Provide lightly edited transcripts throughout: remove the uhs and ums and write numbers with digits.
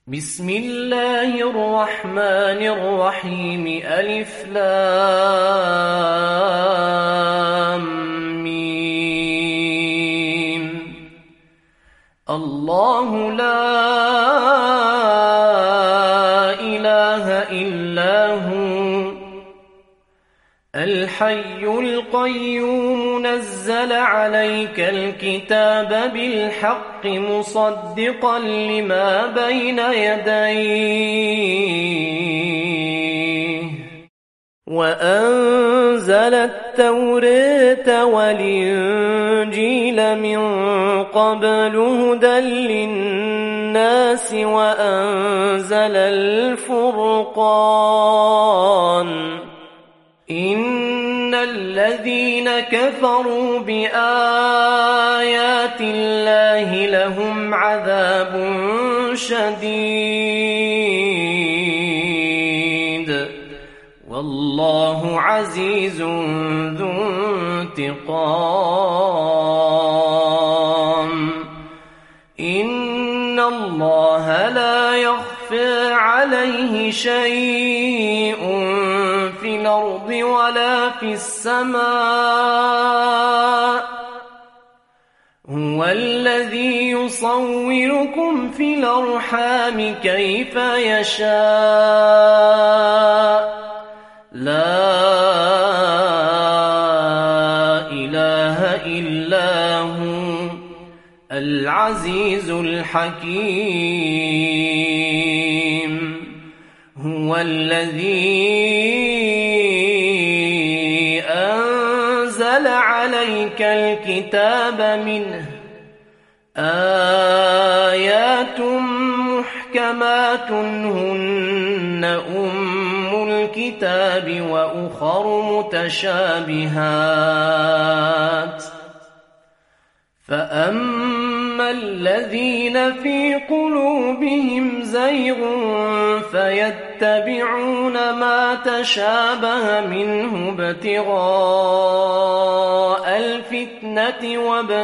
بسم الله الرحمن الرحيم ألف لام ميم. الله لا إله إلا هو الحي القيوم نزل عليك الكتاب بالحق مصدقا لما بين يديه وأنزل التوراة والإنجيل من قبل هدى للناس وأنزل الفرقان إن الذين كفروا بآيات الله لهم عذاب شديد والله عزيز ذو انتقام. إن الله لا يخفى عليه شيء في الأرض ولا في السماء. هو الذي يصوركم في الأرحام كيف يشاء لا إله إلا هو العزيز الحكيم. هو الذي أنزل عليك الكتاب منه آيات محكمات هن أم الكتاب وأخر متشابهات فأما الذين في قلوبهم زيغ فيتبعون ما تشابه منه ابتغاء الفتنة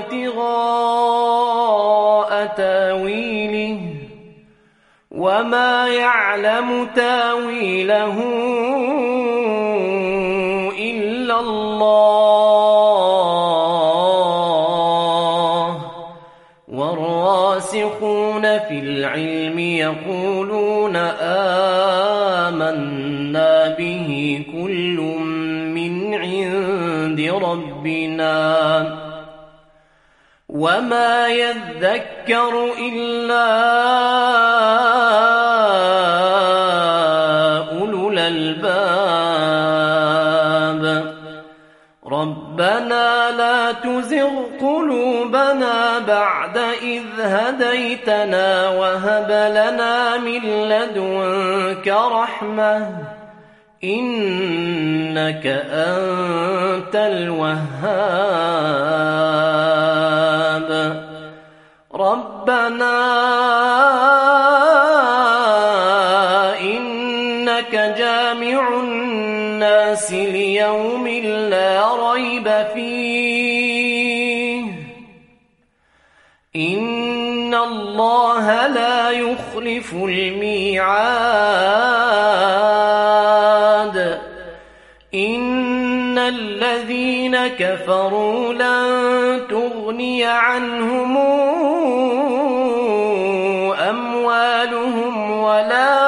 وابتغاء تاويله وما يعلم تاويله إلا الله والراسخون في العلم يقولون آمنا به كل من عند ربنا وما يذكر إلا أولو الألباب. ربنا لا تزغ قلوبنا بعد إذ هديتنا وهب لنا من لدنك رحمة إنك أنت الوهاب. ربنا إنك جامع الناس ليوم لا ريب فيه إن الله لا يخلف الميعاد. إن الذين كفروا لن تغني عنهم أموالهم ولا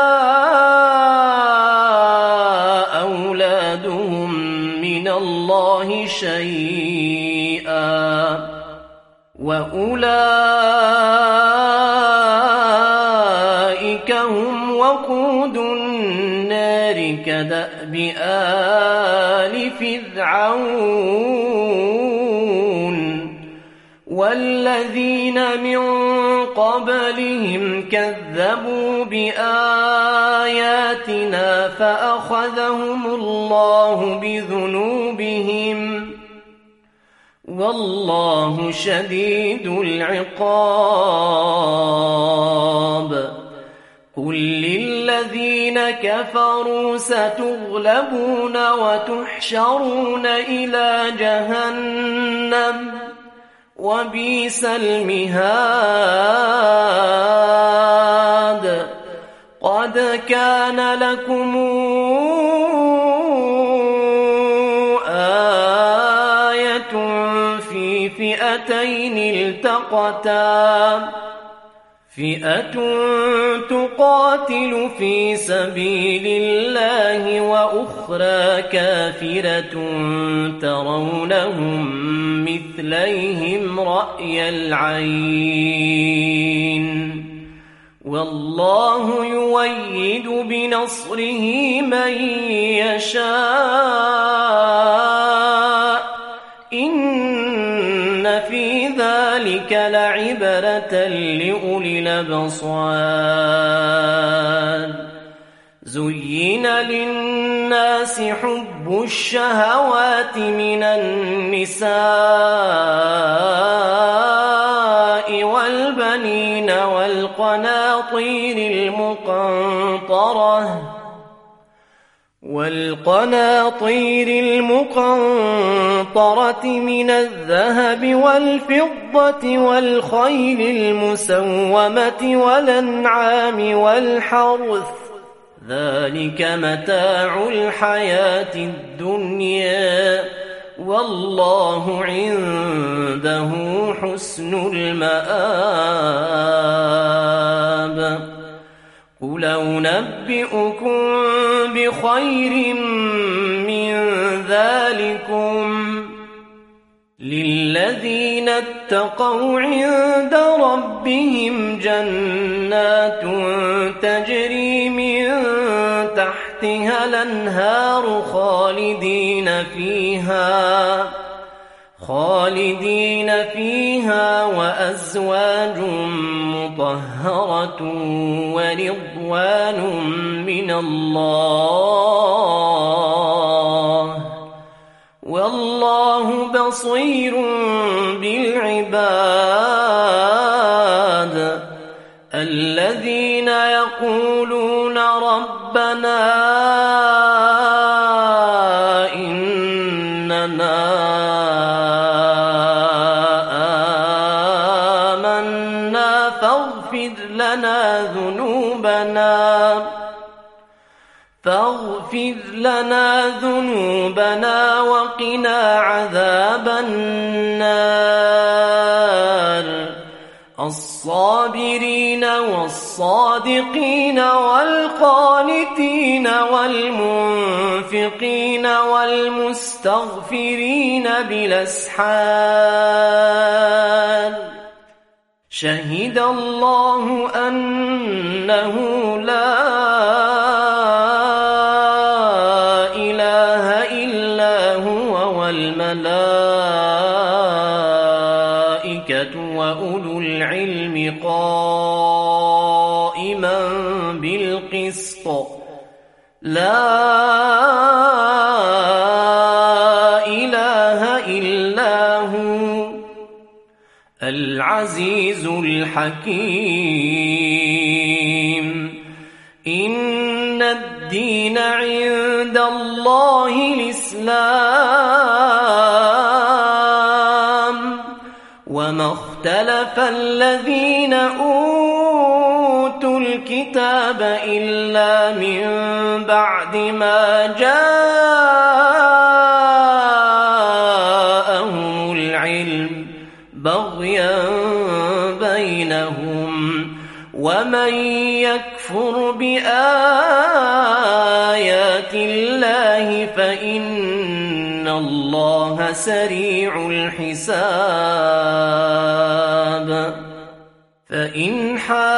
أولادهم من الله شيئا وأولئك هم وقود النار كدأب آل فرعون والذين من قبلهم كذبوا بآياتنا فأخذهم الله بذنوبهم والله شديد العقاب. قل للذين كفروا ستغلبون وتحشرون إلى جهنم وبئس المهاد. قد كان لكم آية في فئتين التقتا فئة تقاتل في سبيل الله وأخرى كافرة ترونهم مثليهم رأي العين والله يؤيد بنصره من يشاء إن في ذلك لعبرة لأولي الأبصار زين للناس حب الشهوات من النساء والبنين والقناطير المقنطرة من الذهب والفضة والخيل المسومة والأنعام والحرث ذلك متاع الحياة الدنيا والله عنده حسن المآب قل أنبئكم بخير من ذلكم للذين اتقوا عند ربهم جنات تجري من تحتها الأنهار خالدين فيها وأزواج مطهرة ورضوان من الله والله بصير بالعباد الذين يقولون ربنا إننا آمنا فاغفر لنا ذنوبنا وقنا عذاب النار الصابرين والصادقين والقانتين والمنفقين والمستغفرين بالأسحار شهد الله أنه لا إله إلا هو والملائكة وأولو العلم قائما بالقسط لا إله إلا هو العزيز الحكيم إن الدين عند الله الإسلام وما اختلف الذين أوتوا الكتاب إلا من بعد ما جاءهم العلم بغيا بينهم ومن يكفر بآيات الله فإن الله سريع الحساب فإن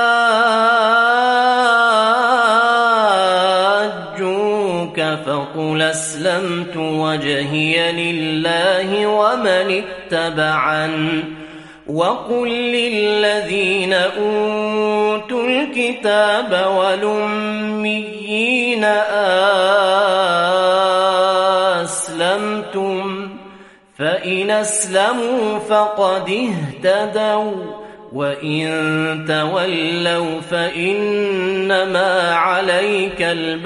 حاجوك فقل أسلمت وجهي لله ومن اتبعن وقل للذين أوتوا الكتاب والأميين أسلمتم فإن أسلموا فقد اهتدوا وإن تولوا فإنما عليك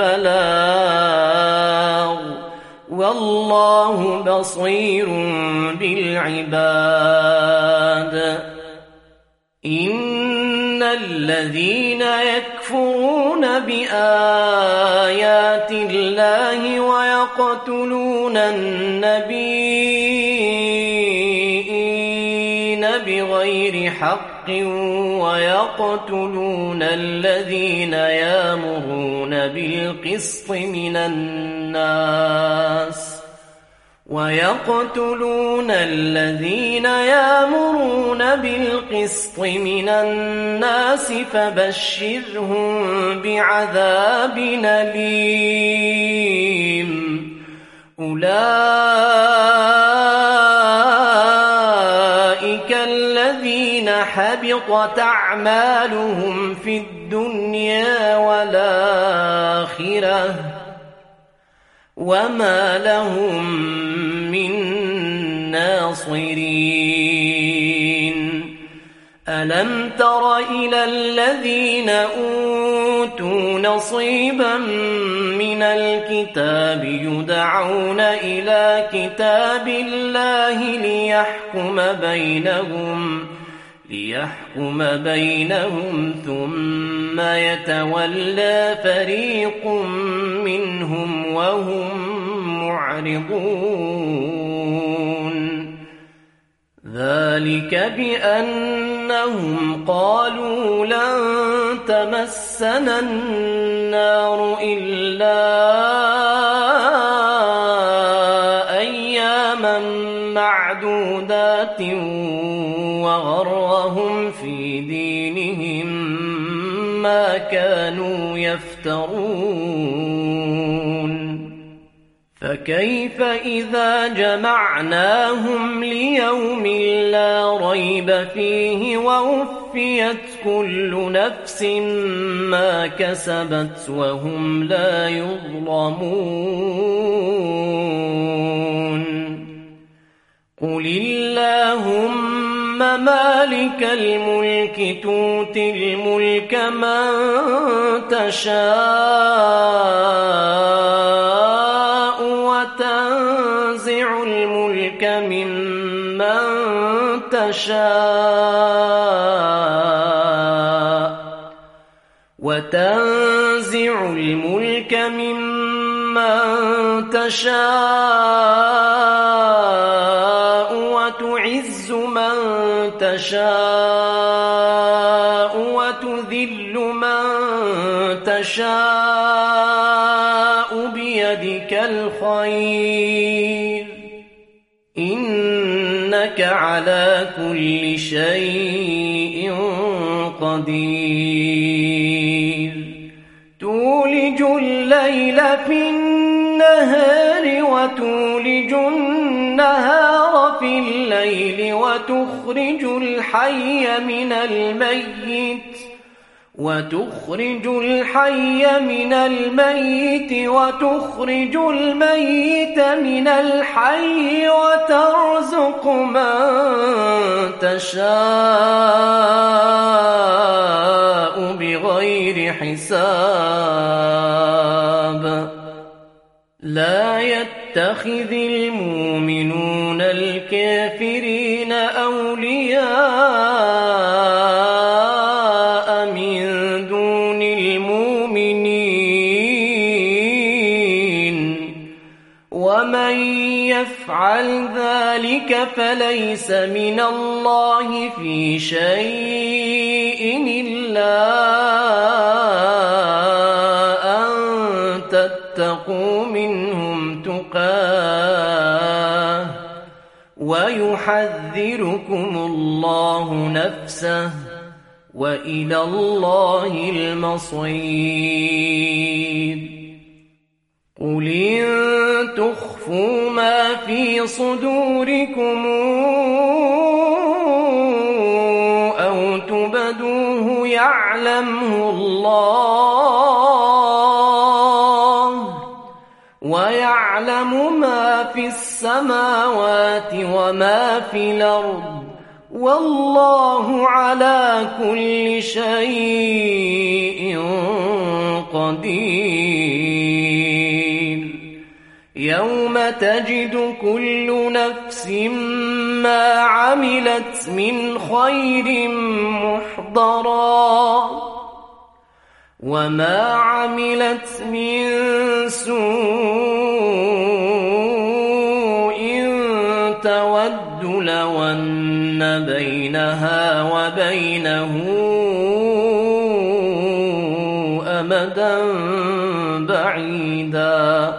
البلاغ والله بصير بالعباد إن الذين يكفرون بآيات الله ويقتلون النبيين بغير حق ويقتلون الذين يأمرون بالقسط من الناس فبشرهم بعذاب أليم أولئك الذين حبطت أعمالهم في الدنيا والآخرة وما لهم من ناصرين ألم تر إلى الذين أوتوا نصيبا من الكتاب يدعون إلى كتاب الله ليحكم بينهم ثم يتولى فريق منهم وهم معرضون ذلك بأنهم قالوا لن تمسنا النار إلا أياما معدودات وغرهم في دينهم ما كانوا يفترون فكيف إذا جمعناهم ليوم لا ريب فيه ووفيت كل نفس ما كسبت وهم لا يظلمون قل اللهم مالك الملك تؤتي الملك من تشاء وتنزع الملك ممن تشاء وتعز من تشاء وتذل من تشاء بيدك الخير إنك على كل شيء قدير تولج الليل في النهار وتولج النهار في الليل وتخرج الحي من الميت وتخرج الميت من الحي وترزق من تشاء بغير حساب لا يتخذ المؤمنون الكافرين أولياء من دون المؤمنين ومن يفعل ذلك فليس من الله في شيء إلا أن تتقوا منهم تقاه ويحذركم الله نفسه وإلى الله المصير قل إن تخفوا ما في صدوركم أو تبدوه يعلمه الله ويعلم ما في السماوات وما في الأرض والله على كل شيء قدير يوم تجد كل نفس ما عملت من خير محضر محضرا وما عملت من سوء تود لو أن بينها وبينه أمدا بعيدا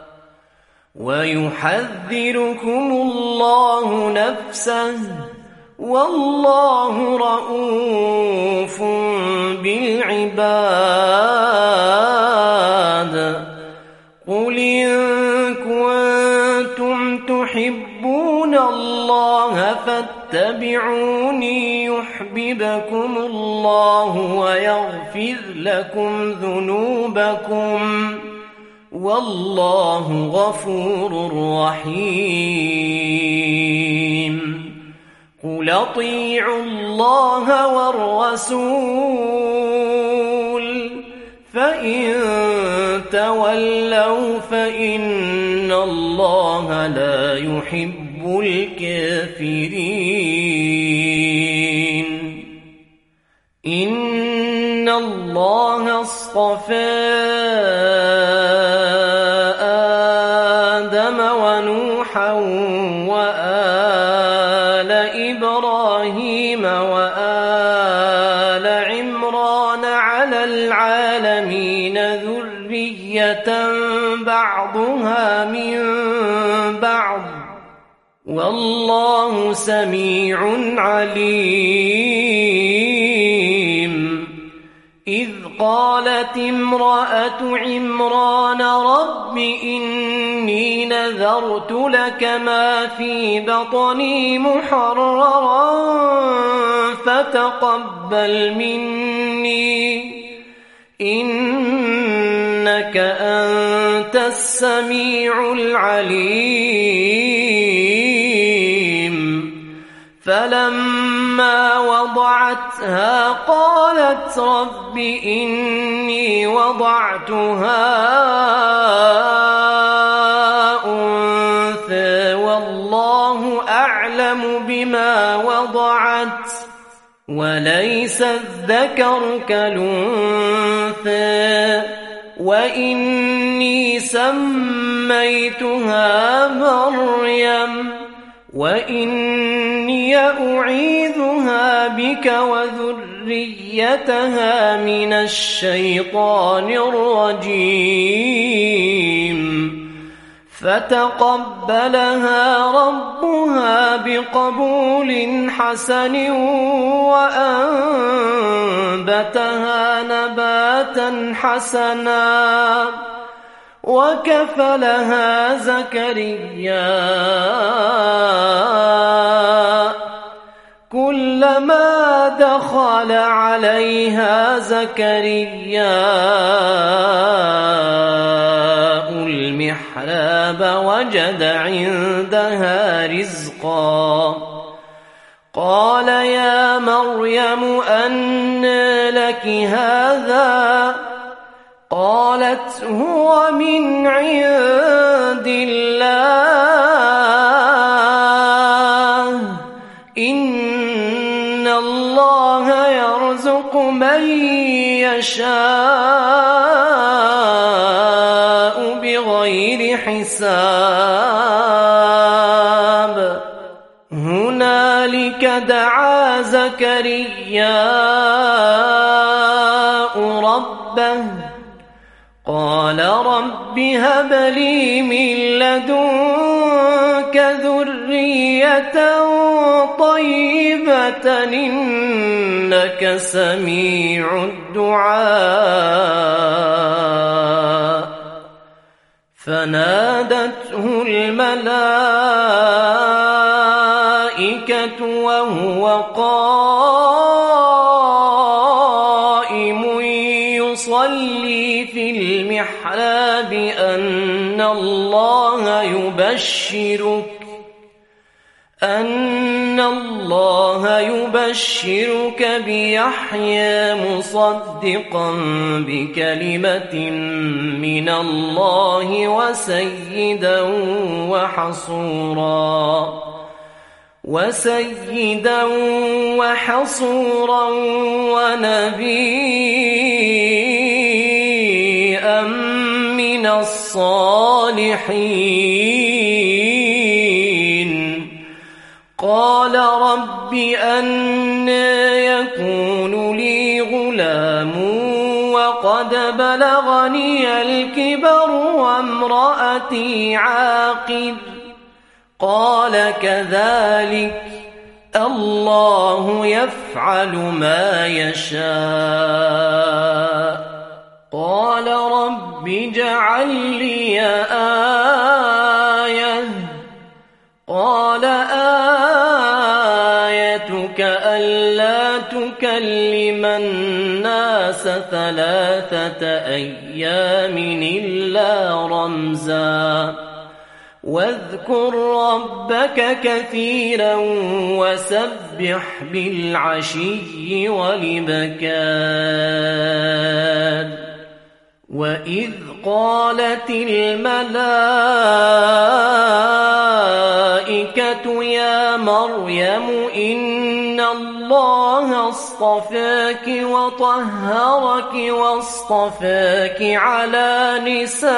ويحذركم الله نفسه والله رؤوف بالعباد قل إن كنتم تحبون الله فاتبعوني يحببكم الله ويغفر لكم ذنوبكم والله غفور رحيم قل أطيعوا الله والرسول فإن تولوا فإن الله لا يحب الكافرين إن الله اصطفى آدم ونوحا وآل إبراهيم وآل عمران على العالمين ذرية بعضها من بعض والله سميع عليم إذ قالت امرأة عمران رب إني نذرت لك ما في بطني محررا فتقبل مني إنك أنت السميع العليم فلما وضعتها قالت رب إني وضعتها أنثى والله أعلم بما وضعت وليس الذكر كالأنثى وإني سميتها مريم وإني أعيذها بك وذريتها من الشيطان الرجيم فتقبلها ربها بقبول حسن وأنبتها نباتا حسنا وكفلها زكريا كلما دخل عليها زكريا المحراب وجد عندها رزقا قال يا مريم أنى لك هذا قالت هو من عند الله إن الله يرزق من يشاء بغير حساب هنالك دعا زكريا ربه قال رب هب لي من لدنك ذرية طيبة إنك سميع الدعاء فنادته الملائكة وهو قائم يصلي في المحراب أن الله يبشرك بيحيى مصدقا بكلمة من الله وسيدا وسيدا وحصورا ونبيا من الصالحين. قال رب أنى يكون لي غلام وقد بلغني الكبر وامرأتي عاقر. قال كذلك الله يفعل ما يشاء. قال رب اجعل لي آية. قال آيتك ألا تكلم الناس 3 أيام إلا رمزا واذكر ربك كثيرا وسبح بالعشي والإبكار. وإذ قالت الملائكة يا مريم إن الله اصطفاك وطهرك واصطفاك على نساء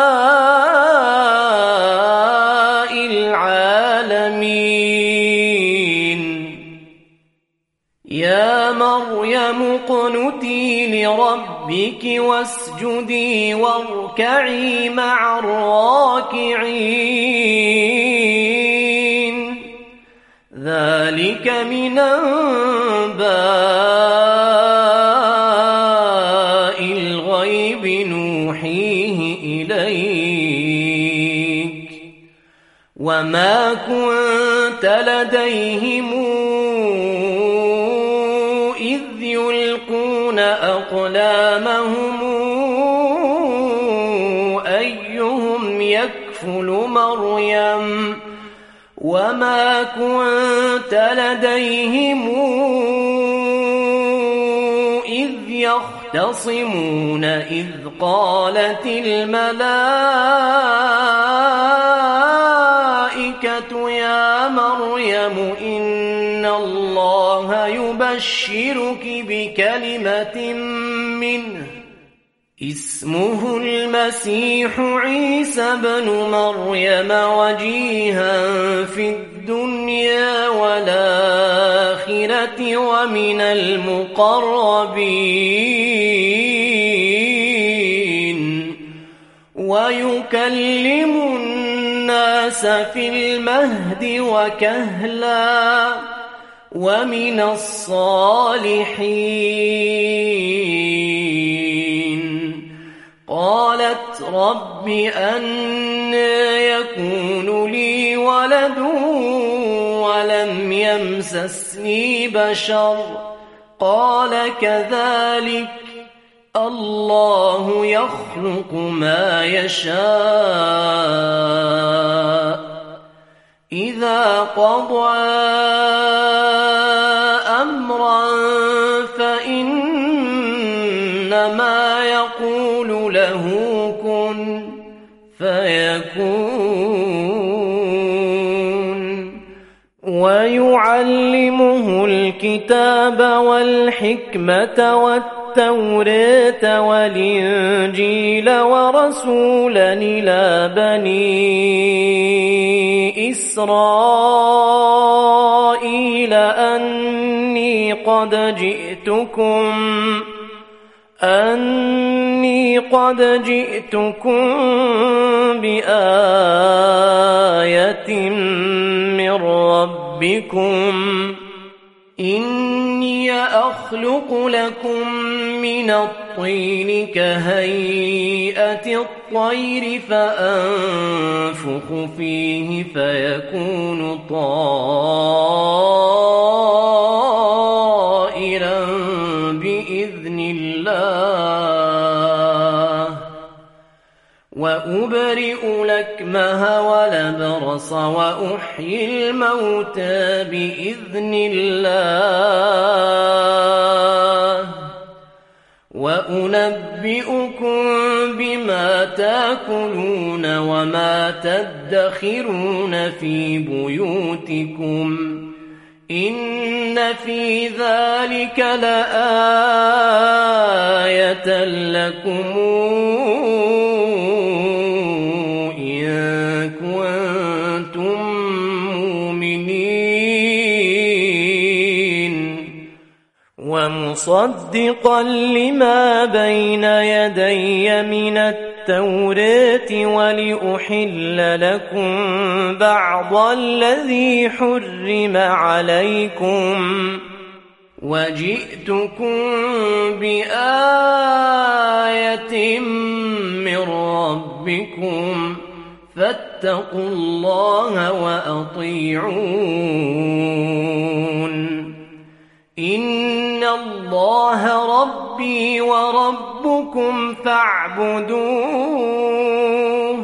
العالمين. يا مريم اقنتي لربك واسجدي واركعي مع الراكعين. ذلك من أنباء الغيب نوحيه إليك وما كنت لديهم إذ يلقون أقلامهم أيهم يكفل مريم وما كنت لديهم إذ يختصمون إذ قالت الملائكة يا مريم إن الله يبشرك بكلمة منه اسمه المسيح عيسى بن مريم وجيها في الدنيا والآخرة ومن المقربين ويكلم الناس في المهد وكهلا ومن الصالحين. قالت رب أنى يكون لي ولد ولم يمسسني بشر قال كذلك الله يخلق ما يشاء إذا قضى أمرا فإنما يقول له كن فيكون. ويعلمه الكتاب والحكمة والتوراة والإنجيل ورسولا إلى بني إسرائيل أني قد جئتكم بآية من ربكم إني أخلق لكم من الطين كهيئة الطير فأنفخ فيه فيكون طائرا بإذن الله وأبرئ الأكمه والأبرص وأحيي الموتى بإذن الله وأنبئكم بما تأكلون وما تدخرون في بيوتكم إن في ذلك لآية لكم إن كنتم مؤمنين ومصدقا لما بين يدي من التوراة ولأحل لكم بعض الذي حرم عليكم وجئتكم بآية من ربكم فاتقوا الله وأطيعون إن الله ربي وربكم فاعبدوه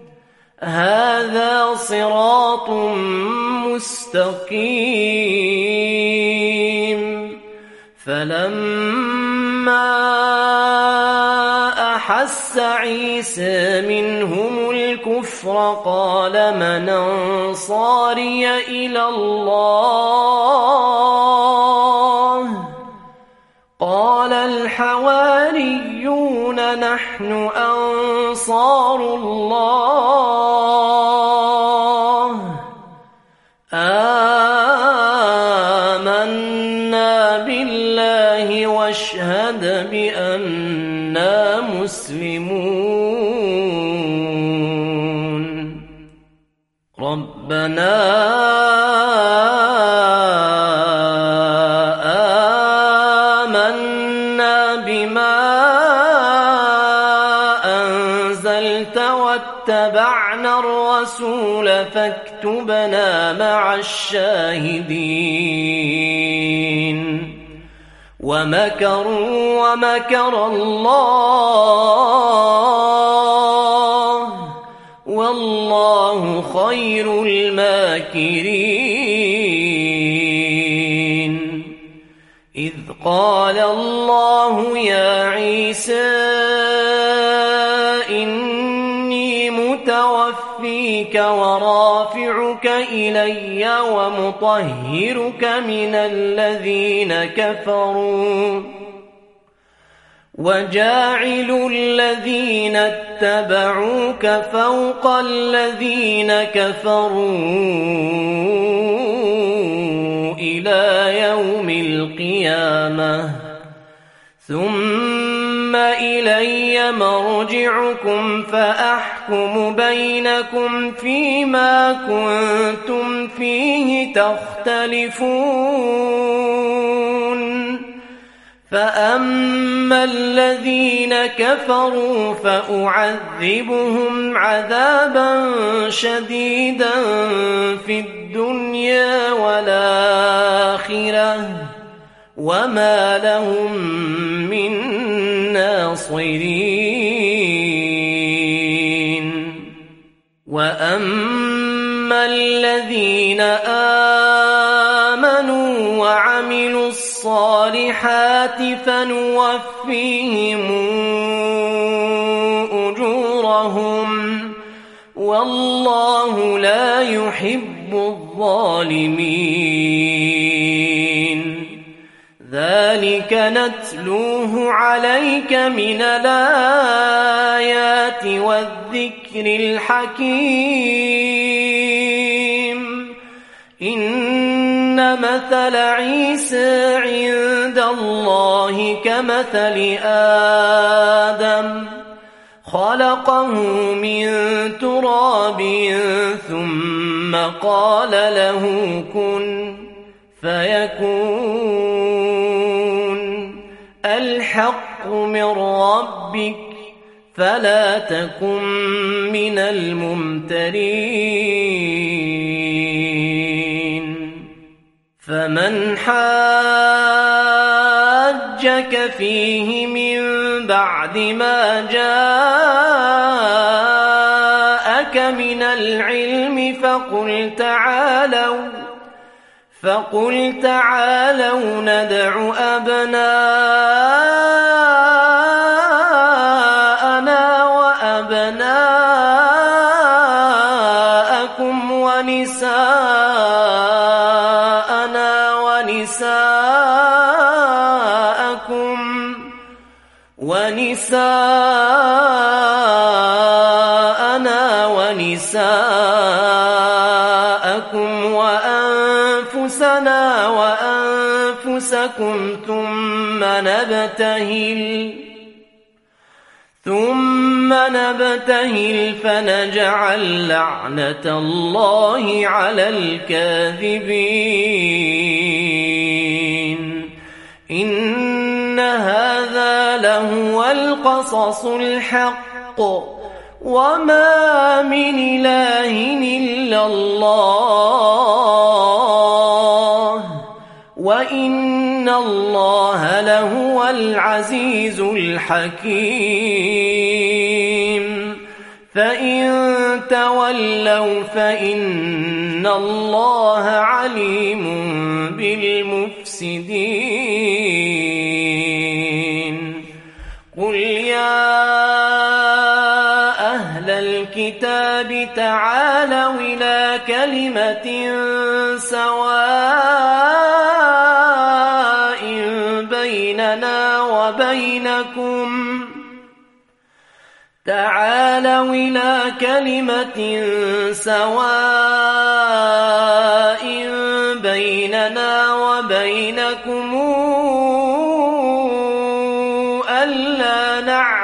هذا صراط مستقيم فلما أحس عيسى منهم الكفر قال من أنصاري إلى الله قال الحواريون نحن أنصار الله آمنا بالله واشهد بأننا مسلمون ربنا آمنا بما أنزلت واتبعنا الرسول فاكتبنا مع الشاهدين ومكروا ومكر الله والله خير الماكرين إذ قال الله يا عيسى إني متوفيك ورافعك إلي ومطهرك من الذين كفروا وجاعل الذين اتبعوك فوق الذين كفروا إلى يوم القيامة ثم إلي مرجعكم فأحكم بينكم فيما كنتم فيه تختلفون فأما الذين كفروا فأعذبهم عذابا شديدا في الدنيا والآخرة وما لهم من ناصرين وأما الذين آمنوا وعملوا الصالحات فنوفيهم أجورهم والله لا يحب الظالمين ذلك نتلوه عليك من الآيات والذكر الحكيم إن مثل عيسى عند الله كمثل آدم خلقه من تراب ثم قال له كن فيكون الحق من ربك فلا تكن من الممترين فمن حاجك فيه من بعد ما جاءك من العلم فقل تعالوا ندع أبناءنا أبناءكم ونساءنا ونساءكم وأنفسنا وأنفسكم ثم نبتهل فنجعل لعنة الله على الكاذبين. إن هذا لهو القصص الحق وما من إله إلا الله وإن الله لهو العزيز الحكيم. فإن تولوا فإن الله عليم بالمفسدين. قل يا أهل الكتاب تعالوا إلى كلمة سواء بيننا وبينكم ألا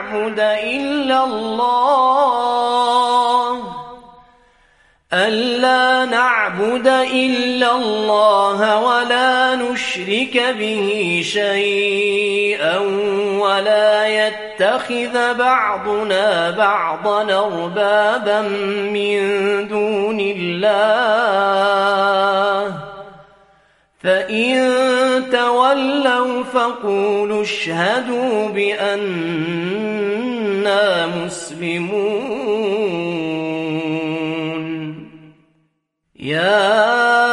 نعبد إلا الله ولا نشرك به شيئا ولا يتخذ بعضنا بعضا أربابا من دون الله. فإن تولوا فقولوا اشهدوا بأننا مسلمون. يا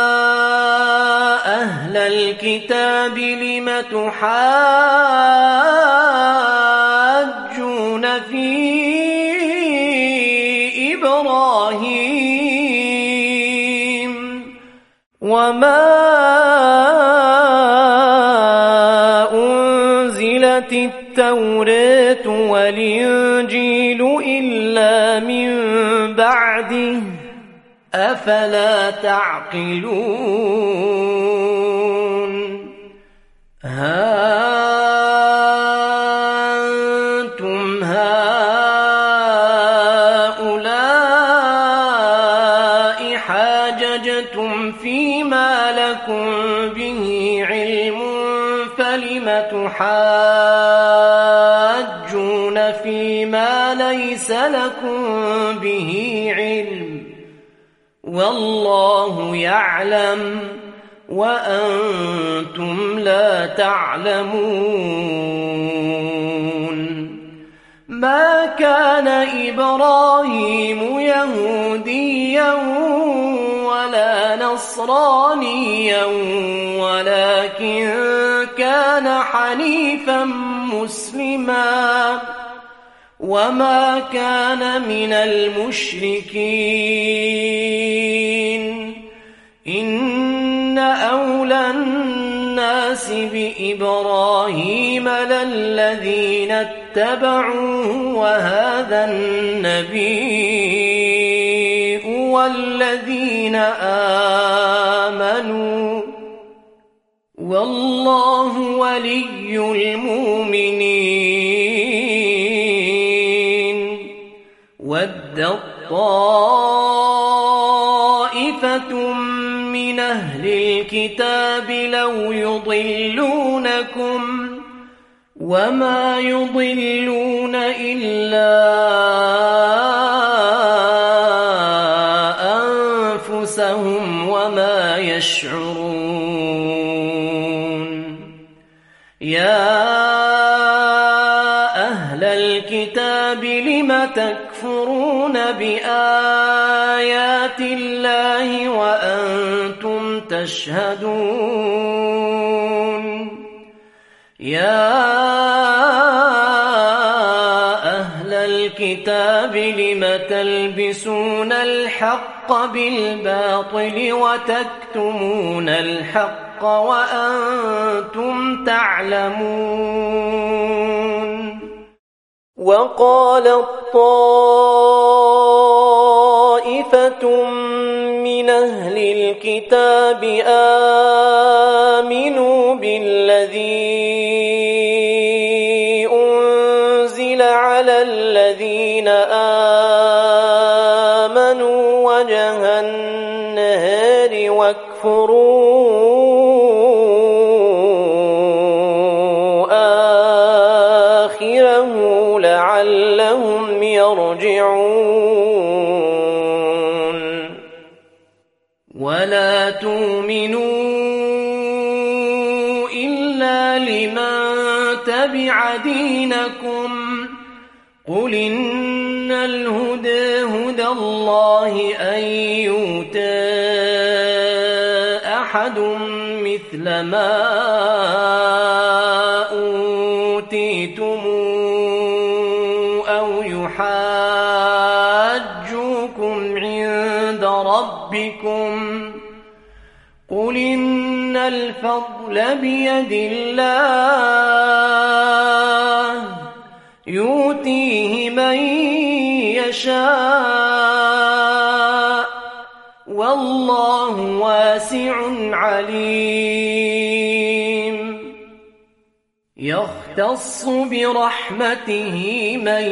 أهل الكتاب لم تحاجون في إبراهيم وما أنزلت التوراة والإنجيل إلا من بعده أفلا تعقلون. ها أنتم هؤلاء حاججتم فيما لكم به علم فلم تحاجون فيما ليس لكم به علم والله يعلم وأنتم لا تعلمون. ما كان إبراهيم يهوديا ولا نصرانيا ولكن كان حنيفا مسلما وما كان من المشركين. إن أولى الناس بإبراهيم للذين اتبعوه وهذا النبي والذين آمنوا والله ولي المؤمنين. ودت طائفة من أهل الكتاب لو يضلونكم وما يضلون إلا أنفسهم وما يشعرون. يا أهل الكتاب لم تكفرون بآيات الله وأنتم تشهدون. يا أهل أهل الكتاب لم تلبسون الحق بالباطل وتكتمون الحق وأنتم تعلمون وقالت طائفة من أهل الكتاب آمنوا بالذي أنزل على الذين آمنوا وجه النهار واكفروا آخره لعلهم يرجعون ولا تؤمنوا إلا لمن تبع دينكم قل إن الهدى هدى الله أن يؤتى أحد مثل ما أوتيتم أو يحاجوكم عند ربكم قل إن الفضل بيد الله يؤتيه من يشاء والله واسع عليم يختص برحمته من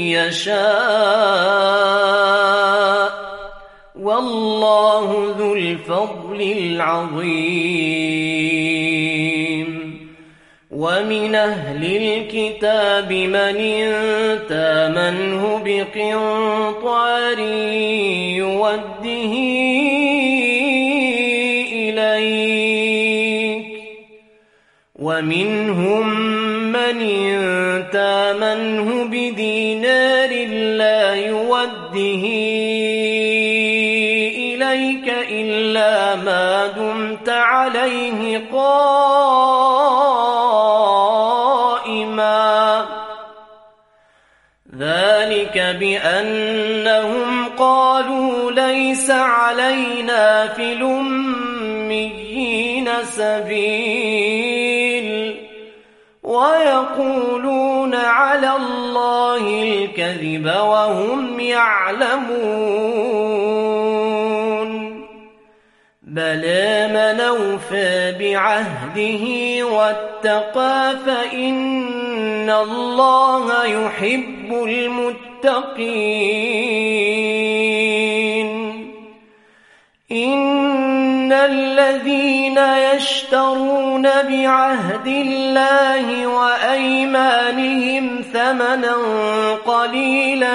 يشاء والله ذو الفضل العظيم ومن أهل الكتاب من تامنه بقنطار يوده إليك ومنهم من تامنه بدينار لا يوده إليك إلا ما دمت عليه قائما ذلك بأنهم قالوا ليس علينا في الأميين سبيل ويقولون على الله الكذب وهم يعلمون بلى من أوفى بعهده واتقى فإن الله يحب المتقين إن الذين يشترون بعهد الله وأيمانهم ثمنا قليلا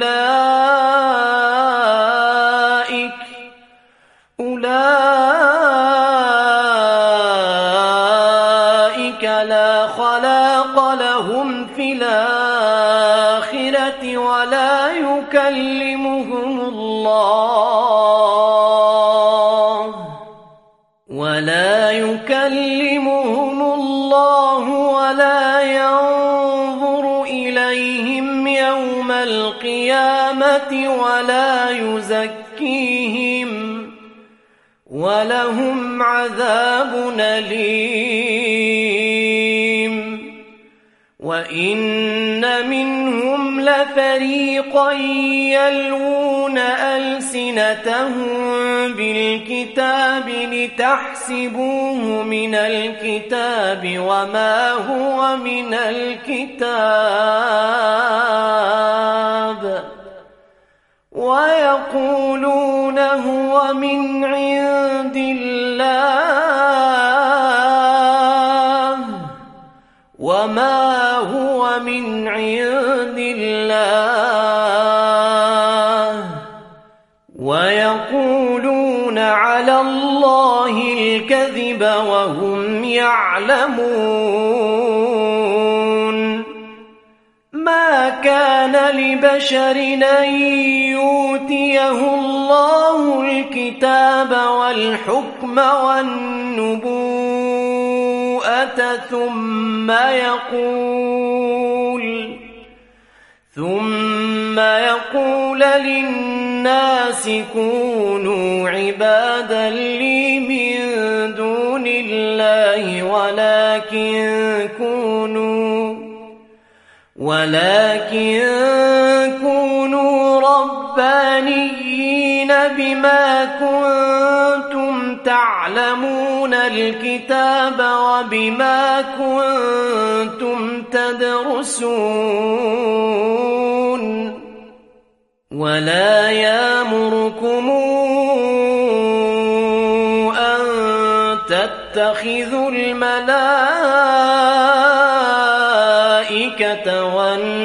أولئك لا خلاق لهم في الآخرة ولا يكلمهم الله ولا ينظر إليهم يوم القيامة ولا يزكيهم ولهم عذاب أليم وإن منهم لفريقا يلوون ألسنتهم بالكتاب لتحسبوه من الكتاب وما هو من الكتاب ويقولون هو من عند الله وما هو من عند الله ويقولون على الله الكذب وهم يعلمون ما كان لبشر أن يؤتيه الله الكتاب والحكم والنبوءة ثم ثم يقول للناس كونوا عبادا لي من دون الله ولكن كونوا ربانيين بما كنتم تعلمون الكتاب وبما كنتم تدرسون ولا يأمركم أن تتخذوا الملائكة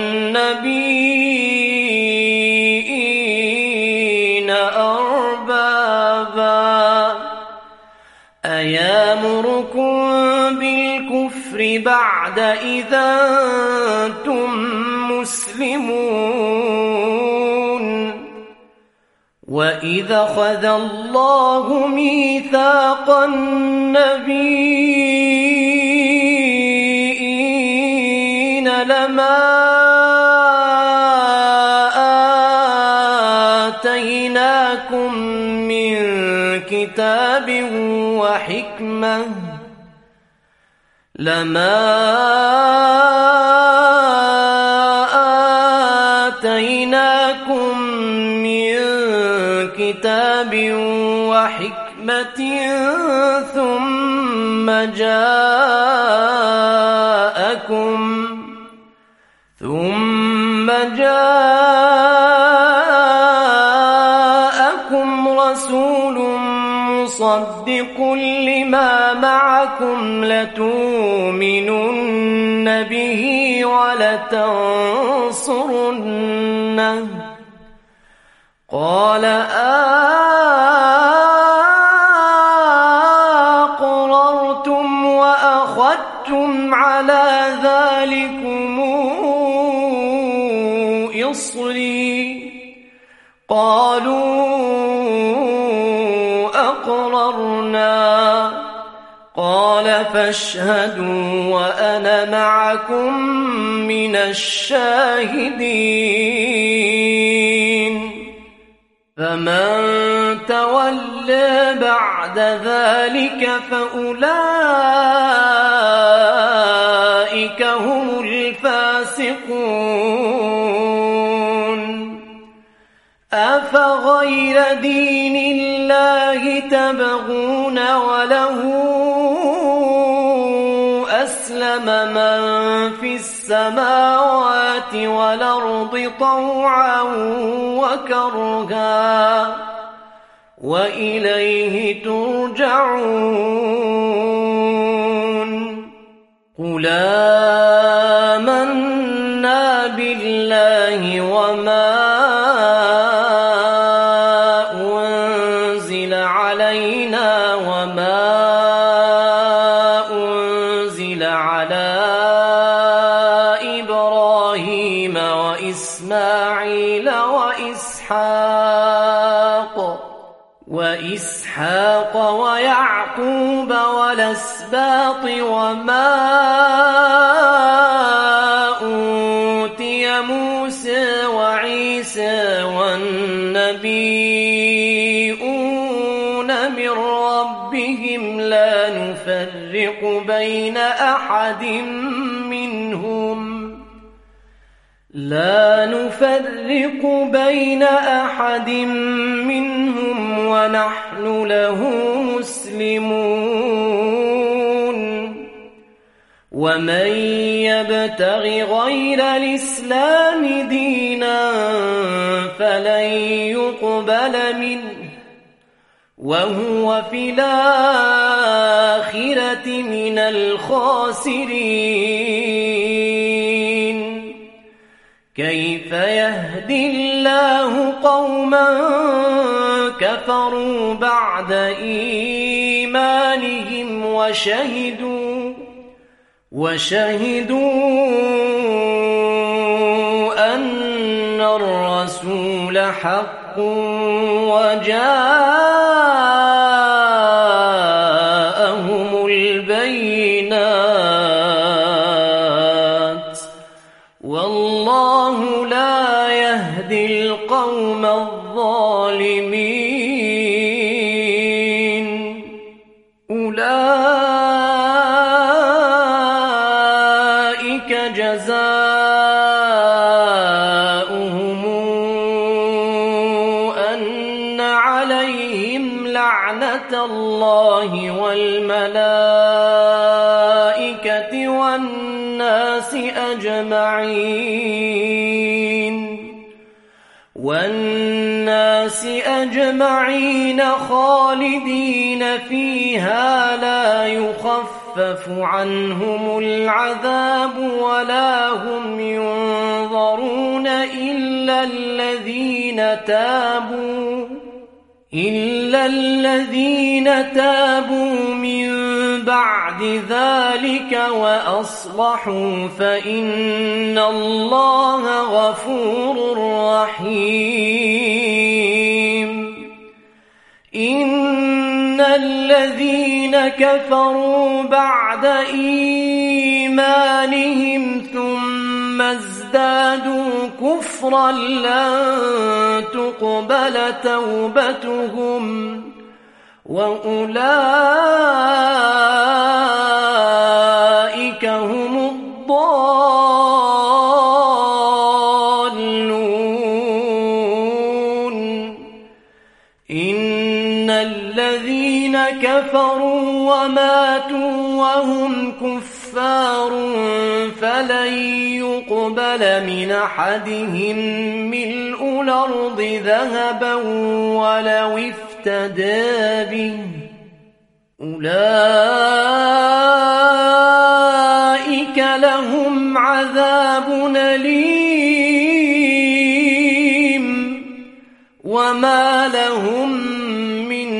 والنبيين أربابا أيامركم بالكفر بعد إذا أنتم مسلمون وإذا أخذ الله ميثاق النبيين لما آتيناكم من كتاب وحكمة ثم جاءكم رسول مصدق لما معكم لتؤمنن به ولتنصرنه قال أقررتم وأخذتم على ذلكم إصري قالوا أقررنا قال فاشهدوا وأنا معكم من الشاهدين فمن تولى بعد ذلك فأولئك هم الفاسقون أفغير دين الله تبغون وله أسلم من في السماوات والأرض طوعا وكرها وإليه ترجعون قل آمنا بالله وما أنزل علينا وما أنزل على إبراهيم وإسماعيل وإسحاق ويعقوب والأسباط وما أوتي موسى وعيسى والنبيون من ربهم لا نفرق بين أحد منهم ونحن له مسلمون ومن يبتغ غير الإسلام دينا فلن يقبل منه وهو في الآخرة من الخاسرين كيف يهدي الله قوما كفروا بعد إيمانهم وشهدوا أن الرسول حق وجاءهم البينات والله لا يهدي القوم الظالمين أولئك جزاؤهم أن عليهم لعنة الله والملائكة والناس أجمعين خالدين فيها لا يخفف عنهم العذاب ولا هم ينظرون إلا الذين تابوا من بعد ذلك وأصلحوا فإن الله غفور رحيم إن الذين كفروا بعد إيمانهم ثم ازدادوا كفرا لن تقبل توبتهم وأولئك هم الضالون إن الذين كفروا وماتوا وهم كفار فلن يقبل من أحدهم ملء الأرض ذهبا ولو افتدى به أولئك لهم عذاب أليم وما لهم من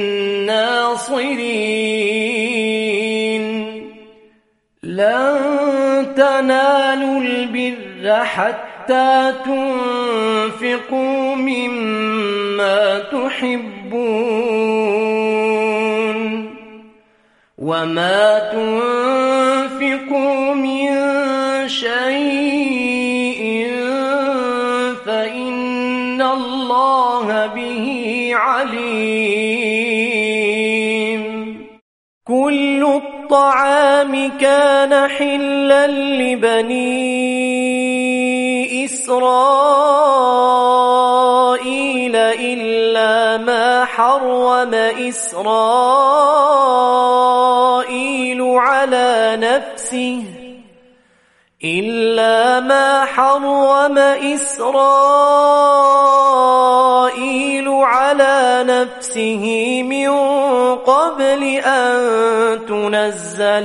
ناصرين لن تنالوا البر حتى تنفقوا مما تحبون وما تنفقوا من شيء فإن الله به عليم كل الطعام كان حلا لبني إسرائيل إلا ما حرم إسرائيل على نفسه من قبل أن تنزل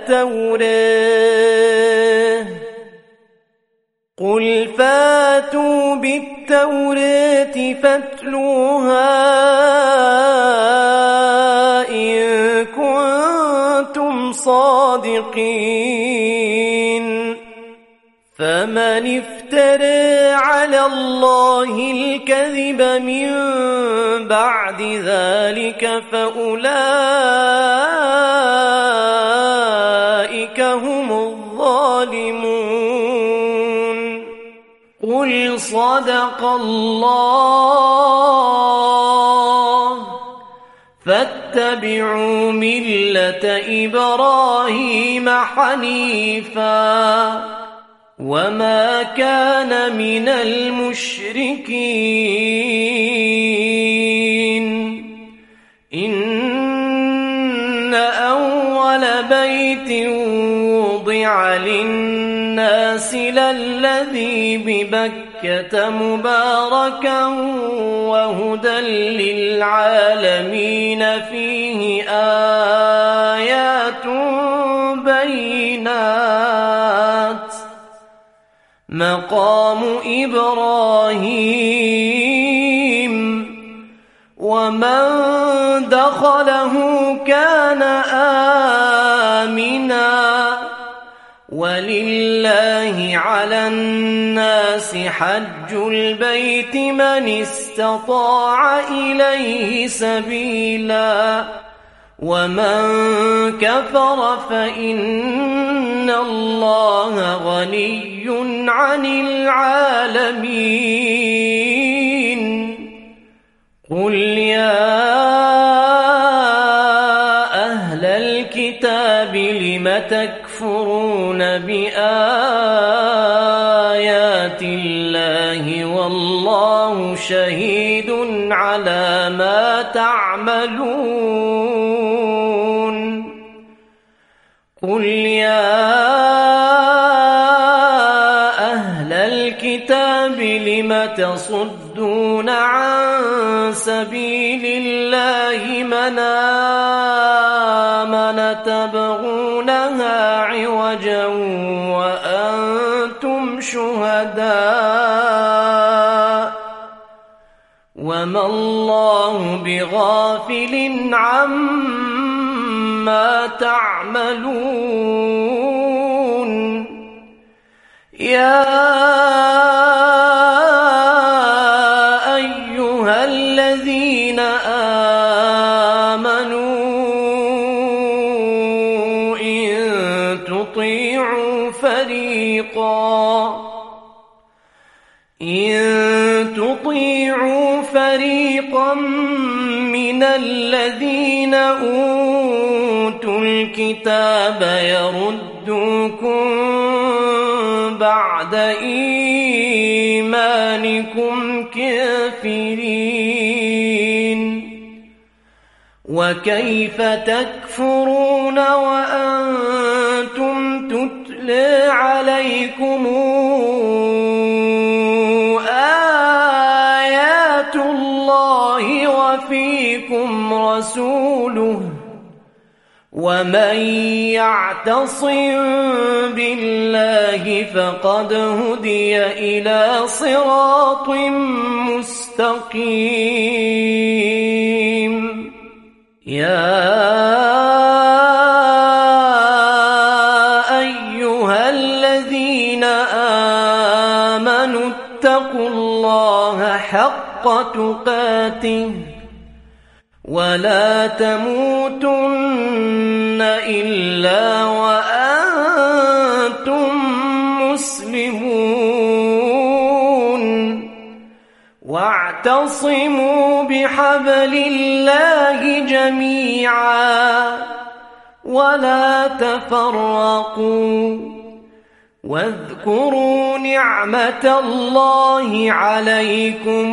التوراة قل فاتوا بالتوراة فاتلوها إن كنتم صادقين فمن افترى على الله الكذب من بعد ذلك فأولئك هم الظالمون قل صدق الله فاتبعوا ملة إبراهيم حنيفا وما كان من المشركين إن أول بيت وضع للناس للذي ببكة مباركا وهدى للعالمين فيه آيات بينات مقام إبراهيم ومن دخله كان آمنا ولله على الناس حج البيت من استطاع إليه سبيلا ومن كفر فإن الله غني عن العالمين تكفرون بآيات الله والله شهيد على ما تعملون قل يا أهل الكتاب لم تصدون عن سبيل الله من آمن تبغونها عوجا وأنتم شهداء وما الله بغافل عما تعملون يا أيها الذين آمنوا إن تطيعوا فريقا من الذين أوتوا الكتاب يردوكم بعد إيمانكم كافرين وكيف تكفرون وأنتم تتلى عليكم آيات الله وفيكم رسوله ومن يعتصم بالله فقد هدي إلى صراط مستقيم يا أيها الذين آمنوا اتقوا الله حق تقاته ولا تموتن إلا وأنتم مسلمون واعتصموا بحبل الله جميعا ولا تفرقوا واذكروا نعمة الله عليكم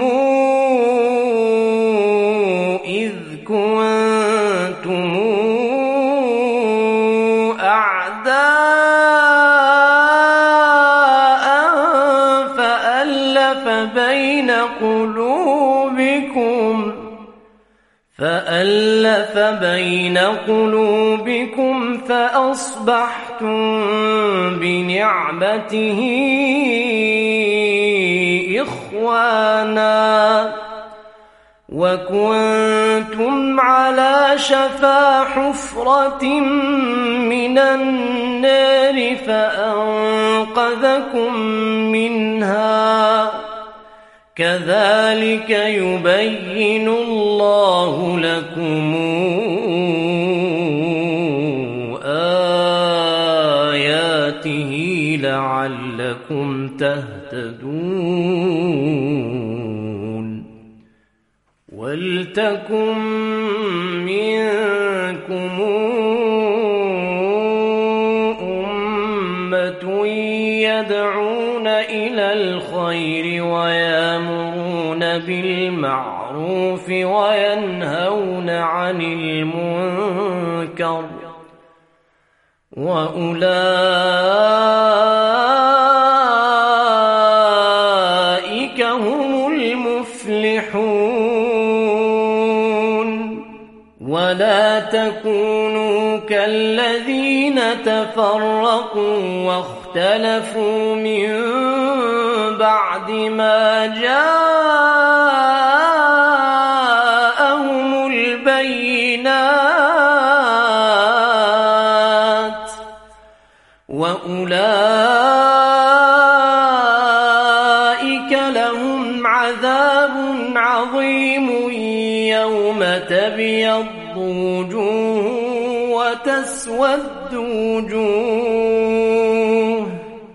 إذ كنتم أعداء فألف بين قلوبكم فأصبحتم بنعمته إخوانا وكنتم على شفا حفرة من النار فأنقذكم منها كذلك يبين الله لكم آياته لعلكم تهتدون ولتكن منكم أمة يدعون إلى الخير ويأمرون بالمعروف وينهون عن المنكر وأولئك هم المفلحون ولا تكونوا كالذين تفرقوا واختلفوا من بعد ما جاءهم البينات وأولئك لهم عذاب عظيم يوم تبيض وجوه وتسود وجوه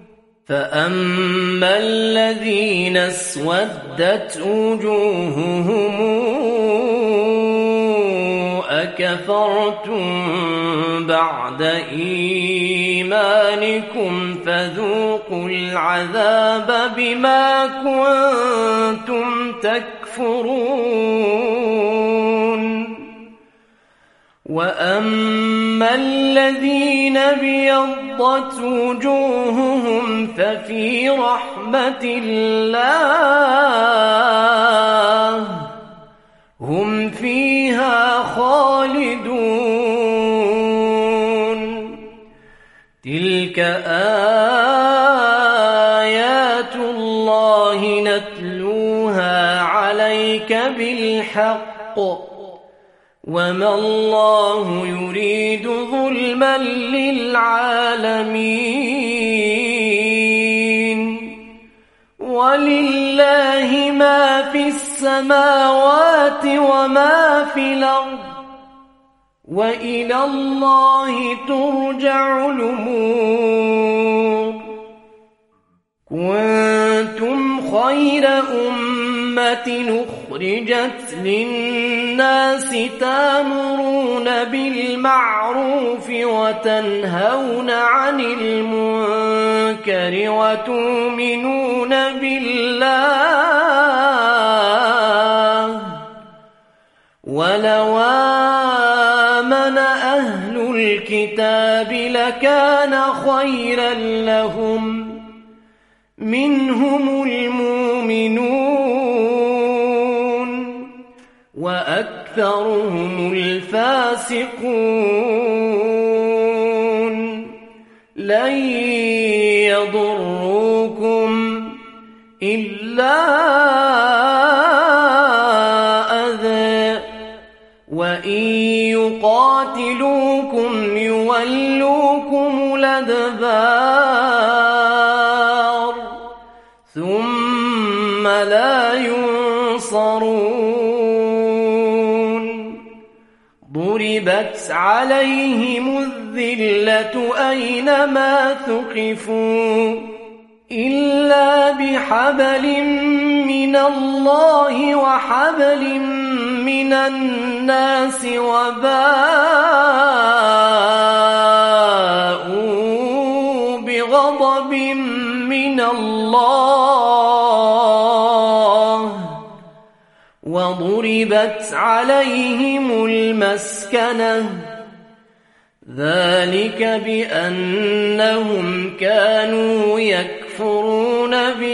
فأما الذين اسودت وجوههم أكفرتم بعد إيمانكم فذوقوا العذاب بما كنتم تكفرون وأما الذين ابيضت وجوههم ففي رحمة الله هم فيها خالدون تلك آيات الله نتلوها عليك بالحق وما الله يريد ظلما للعالمين ولله ما في السماوات وما في الأرض وإلى الله ترجع الأمور كنتم خير أمة أخرجت للناس تأمرون بالمعروف وتنهون عن المنكر وتؤمنون بالله ولو آمن أهل الكتاب لكان خيرا لهم منهم المؤمنون وأكثرهم الفاسقون لن يضروكم إلا أذى وإن يقاتلوكم يولوكم الأدبار ثم لا ينصرون ضربت عليهم الذلة أينما ثقفوا إلا بحبل من الله وحبل من الناس وباءوا بغضب من الله وضربت عليهم المسكنة ذلك بأنهم كانوا يكفرون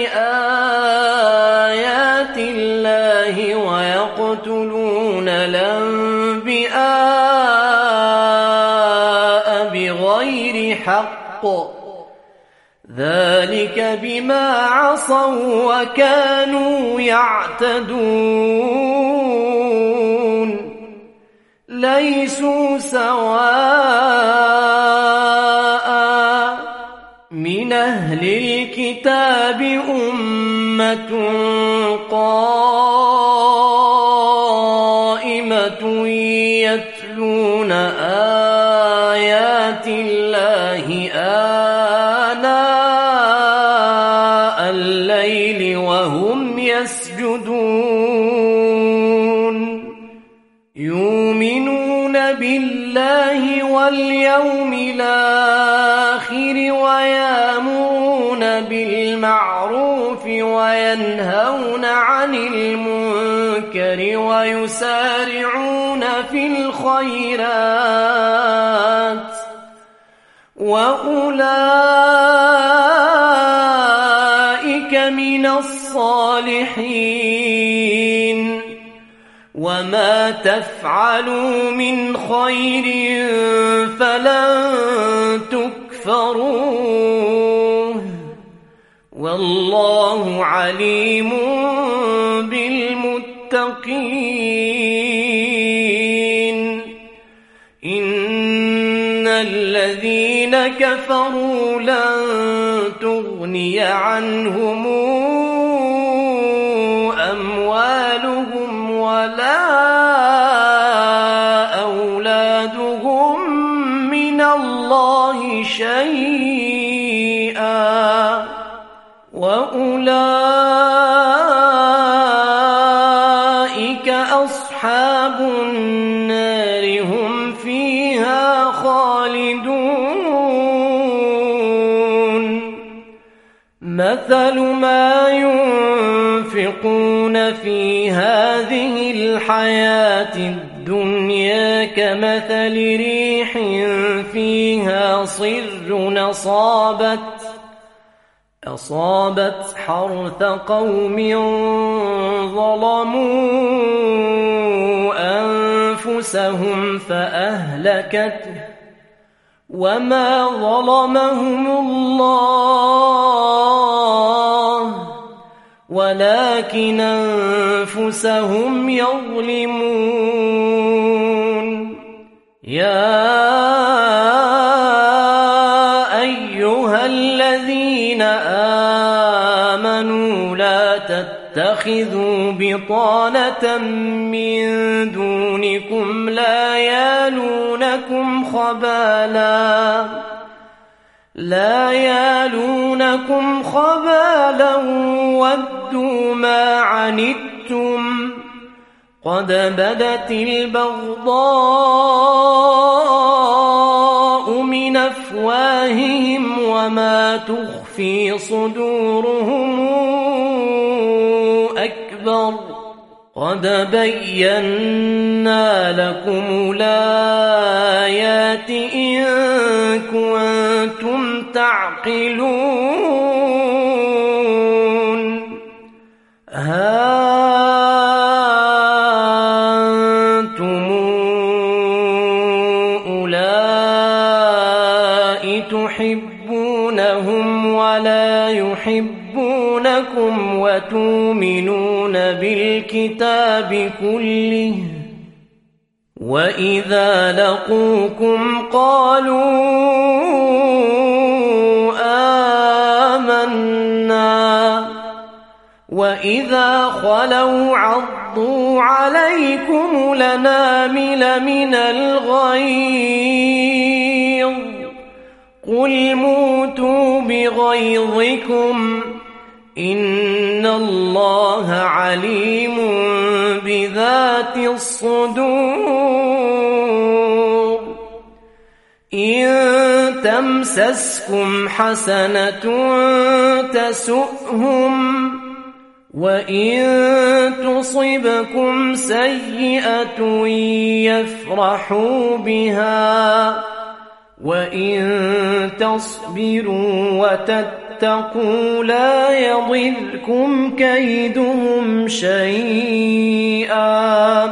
بآيات الله ويقتلون الأنبياء بغير حق ذلك بما عصوا وكانوا يعتدون ليسوا سواء من أهل الكتاب أمة قائمة يتلون آيات الله آناء الليل وهم يسجدون يؤمنون بالله واليوم الآخر ويأمرون بالمعروف وينهون عن المنكر ويسارعون في الخيرات وأولئك من الصالحين وما تفعلوا من خير فلن تكفروه والله عليم بالمتقين إن الذين كفروا لن تغني عنهم أموالهم ولا أولادهم من الله شيئا وأولئك أصحاب النار مثل ما ينفقون في هذه الحياة الدنيا كمثل ريح فيها صر أصابت حرث قوم ظلموا أنفسهم فأهلكته وما ظلمهم الله ولكن أنفسهم يظلمون. يا أيها الذين آمنوا لا تتخذوا بطانة من دونكم لا يالونكم خبالا ودوا ما عنتم قد بدت البغضاء من أفواههم وما تخفي صدورهم أكبر قد بينا لكم الآيات إن كنتم تعقلون. ها أنتم أولئك تحبونهم ولا يحبونكم وتؤمنون بالكتاب كله وإذا لقوكم قالوا آمنا وإذا خلوا عضوا عليكم الأنامل من الغيظ قل موتوا بغيظكم إن الله عليم بذات الصدور. إن تمسسكم حسنة تسؤهم وإن تصبكم سيئة يفرحوا بها وإن تصبروا وتتقوا لا يضركم كيدهم شيئا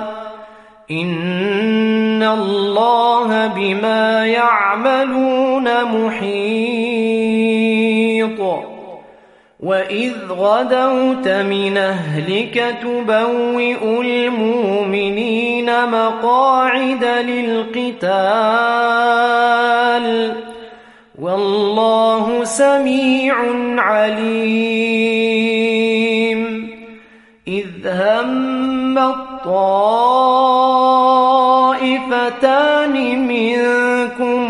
إن الله بما يعملون محيط. وإذ غدوت من أهلك تبوئ المؤمنين مقاعد للقتال والله سميع عليم. إذ هم الطائفتان منكم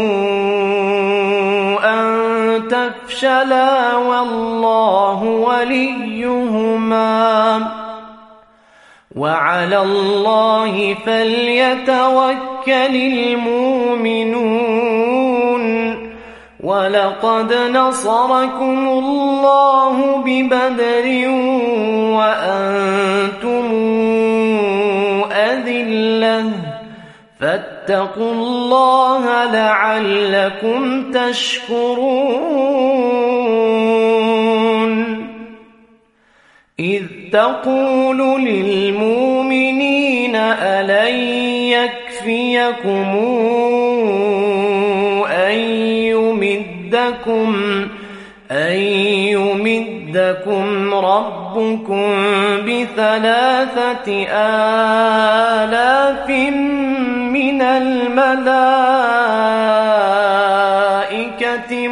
أن تفشلا والله وليهما وعلى الله فليتوكل المؤمنون. ولقد نصركم الله ببدر وأنتم أذلة فاتقوا الله لعلكم تشكرون. إذ تقول للمؤمنين ألن يكفيكم أن يمدكم ربكم ب3,000 من الملائكة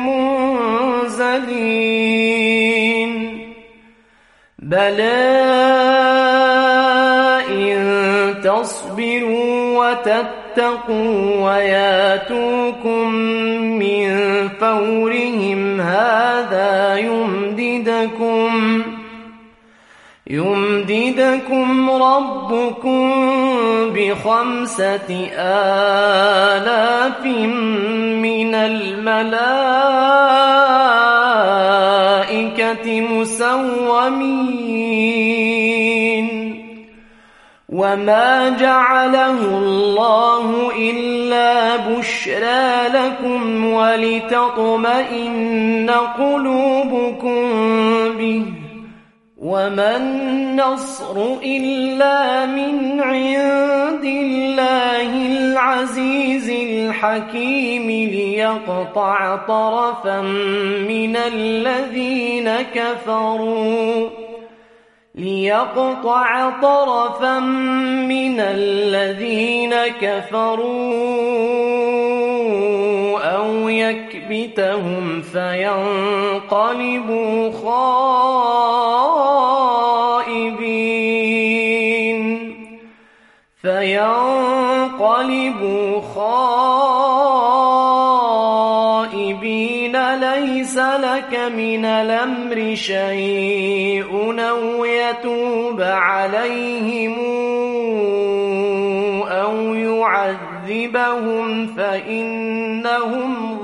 منزلين بلى إن تصبروا وتتقوا وياتوكم من فورهم هذا يمددكم ربكم ب5,000 من الملائكة مسومين وما جعله الله إلا بشرى لكم ولتطمئن قلوبكم به وما النصر إلا من عند الله العزيز الحكيم ليقطع طرفا من الذين كفروا أو يكبتهم فينقلبوا خائبين ليس لك من الأمر شيء أو يتوب عليهم أو يعذبهم فإنهم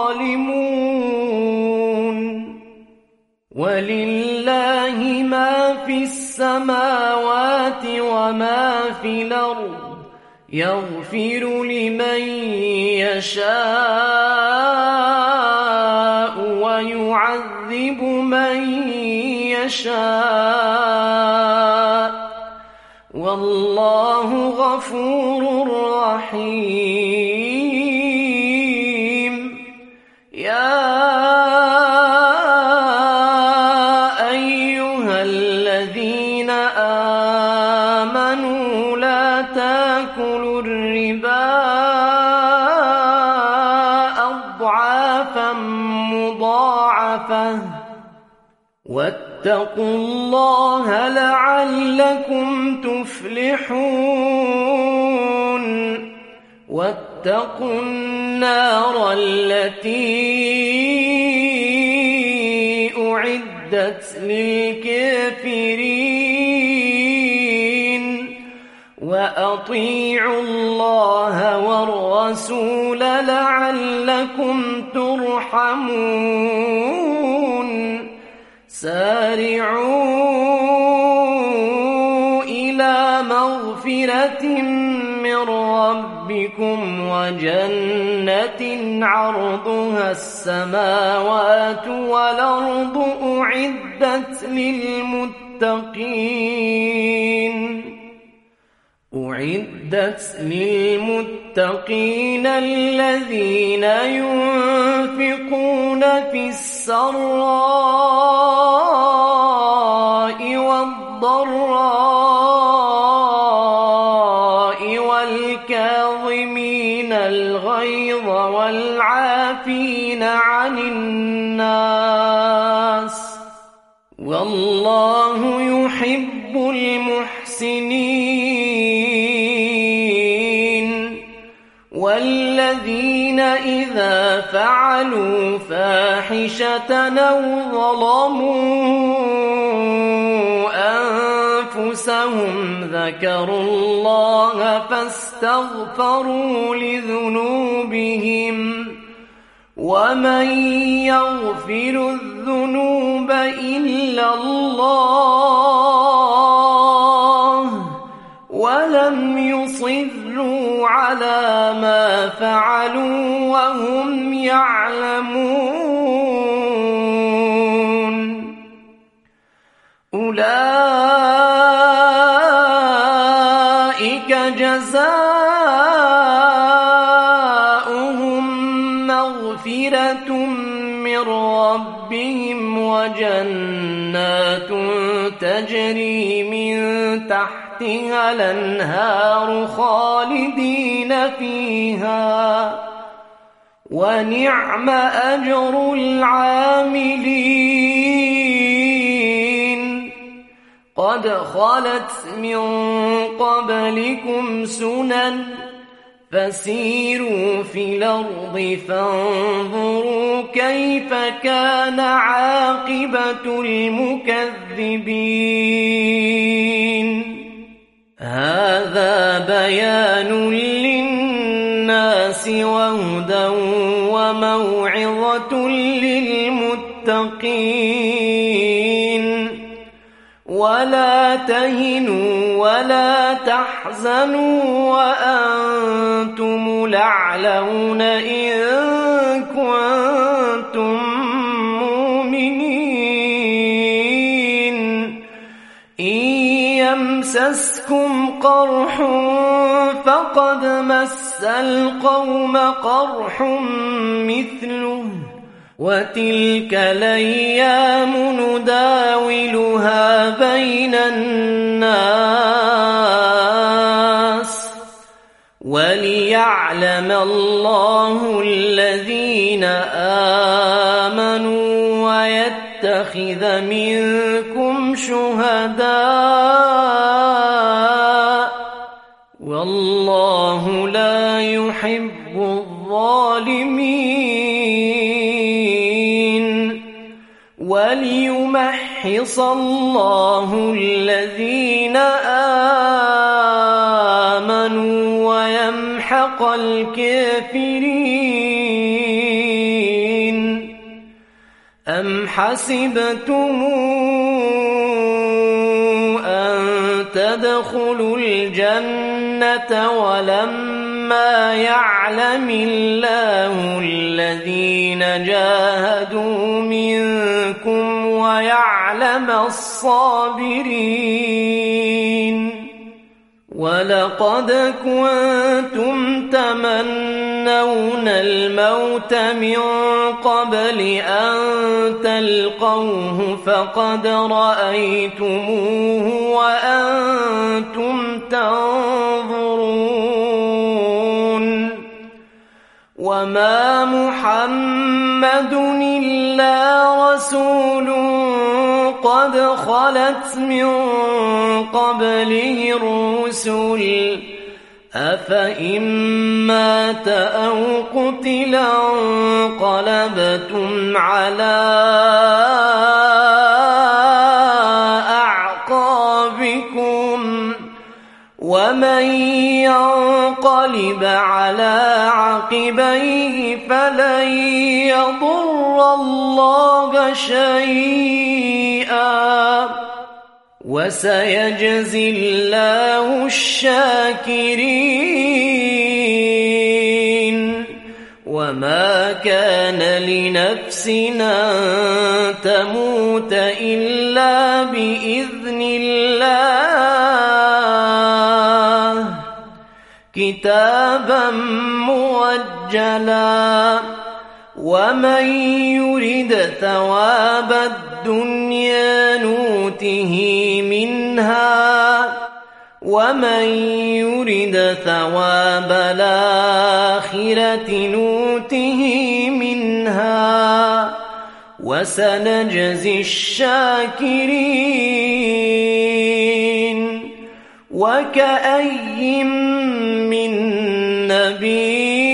ظالمون ولله ما في السماوات وما في الأرض يغفر لمن يشاء ويعذب من يشاء والله غفور رحيم يا أيها الذين آمنوا لا تأكلوا الربا أضعافا مضاعفة واتقوا الله لعلكم تفلحون واتقوا النار التي أعدت للكافرين وأطيعوا الله والرسول لعلكم ترحمون سارعوا إلى مغفرة من ربكم وجنة عرضها السماوات والأرض أعدت للمتقين الذين ينفقون في السراء والضراء والكاظمين الغيظ والعافين عن الناس والله يحب المحسنين والذين إذا فعلوا فاحشة أو ظلموا أنفسهم ذكروا الله فاستغفروا لذنوبهم ومن يغفر الذنوب إلا الله ولم يصروا على ما فعلوا وهم يعلمون أولئك جزاؤهم مغفرة من ربهم وجنات تجري من تحتها الأنهار خالدين فيها ونعم أجر العاملين قد خلت من قبلكم سنن فسيروا في الأرض فانظروا كيف كان عاقبة المكذبين هذا بيان للناس وهدى وموعظة للمتقين ولا تهنوا ولا تحزنوا وأنتم الأعلون إن كنتم مؤمنين إن يمسسكم قرح فقد مس القوم قرح مثله وتلك الأيام نداولها بين الناس وليعلم الله الذين آمنوا ويتخذ منكم شهداء والله لا يحب الظالمين وليمحص الله الذين آمنوا ويمحق الكافرين أم حسبتم أن تدخلوا الجنة ولما يعلم الله الذين جاهدوا منكم ويعلم الصابرين ولقد كنتم تمنون الموت من قبل أن تلقوه فقد رأيتموه وأنتم تنظرون وما محمد إلا رسول قد خلت من قبله الرسل أفإن مات أو قتل انقلبتم على أعقابكم ومن ينقلب على عقبيه فلن يضر الله شيئا وسيجزي الله الشاكرين وما كان لنفس أن تموت إلا بإذن الله كتابا مؤجلا ومن يرد ثواب الدنيا نوته منها ومن يرد ثواب الآخرة نوته منها وسنجزي الشاكرين وكأي من نبي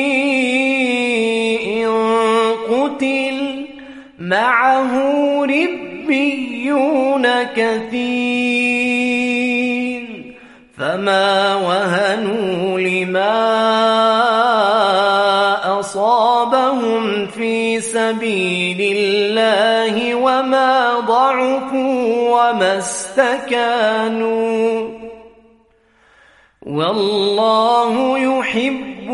قتل معه ربيون كثير فما وهنوا لما أصابهم في سبيل الله وما ضعفوا وما استكانوا والله يحب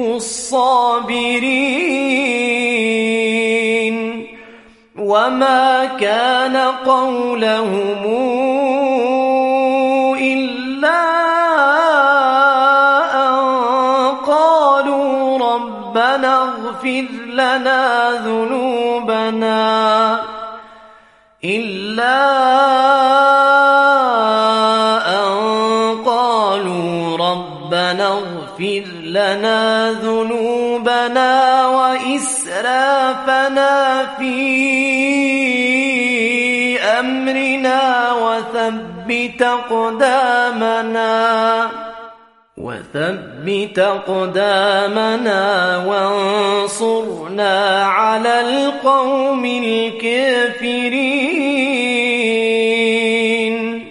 الصابرين وما كان قولهم إلا أن قالوا ربنا اغفر لنا ذنوبنا وإسرافنا في أمرنا وثبت أقدامنا وثبت أقدامنا وانصرنا على القوم الكافرين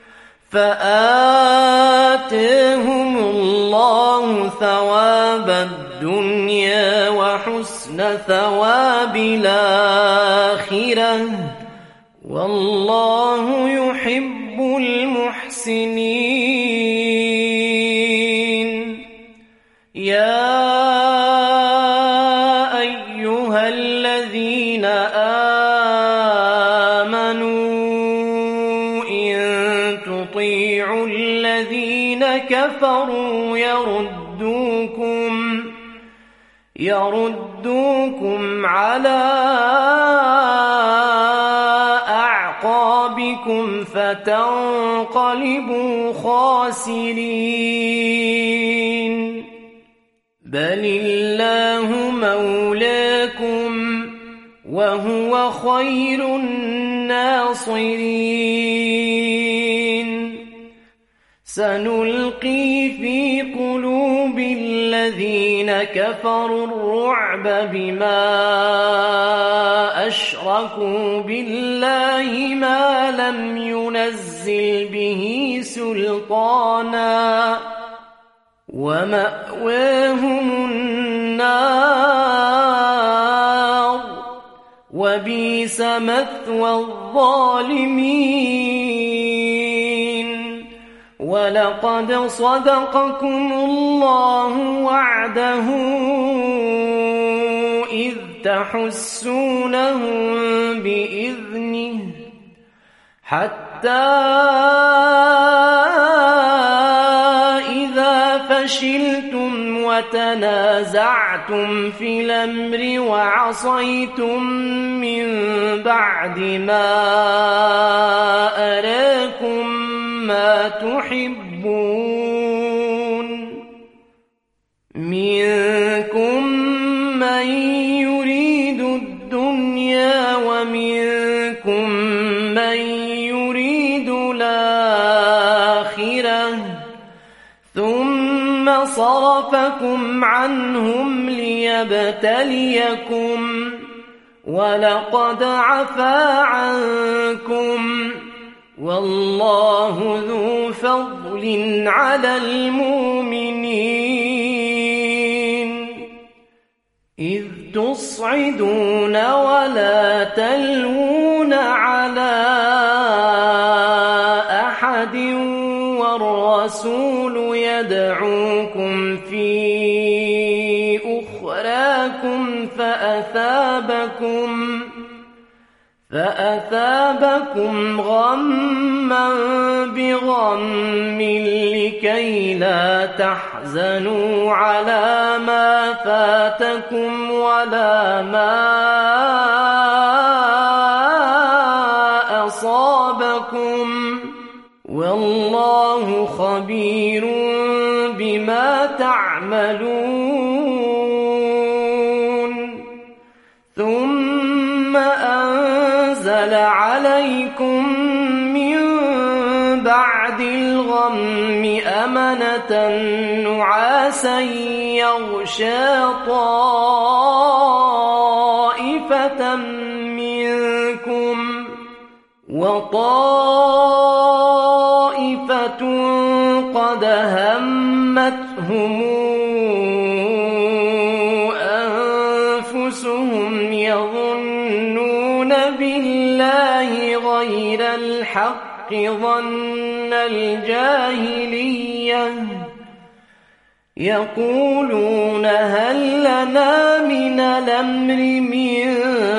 فآتهم الله ثواب الدنيا وحسن ثواب الآخرة والله يحب المحسنين. يا أيها الذين آمنوا إن تطيعوا الذين كفروا يردوكم على أعقابكم فتنقلبوا خاسرين. بل الله مولاكم وهو خير الناصرين. سنلقي في قلوب الذين كفروا الرعب بما أشركوا بالله ما لم ينزل به سلطانا ومأواهم النار وبئس مثوى الظالمين. ولقد صدقكم الله وعده إذ تحسونهم بإذنه حتى إذا فشلتم وتنازعتم في الأمر وعصيتم من بعد ما أراكم ما تحبون منكم من يريد الدنيا ومنكم من يريد الآخرة ثم صرفكم عنهم ليبتليكم ولقد عفا عنكم والله ذو فضل على المؤمنين. إذ تصعدون ولا تلوون على أحد والرسول يدعوكم في أخراكم فأثابكم غما بغم لكي لا تحزنوا على ما فاتكم ولا ما أصابكم والله خبير بما تعملون. ثم أنزل عليكم من بعد الغم أمنة نعاسا يغشى طائفة منكم وطائفة قد همتهم أنفسهم يظنون بالله غير الحق ظن الجاهلية يقولون هل لنا من الأمر من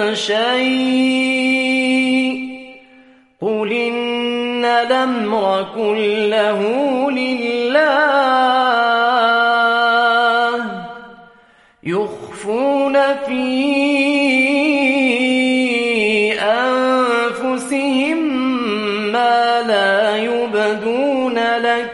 شيء قل إن الأمر كله لله يخفون في أنفسهم ما لا يبدون لك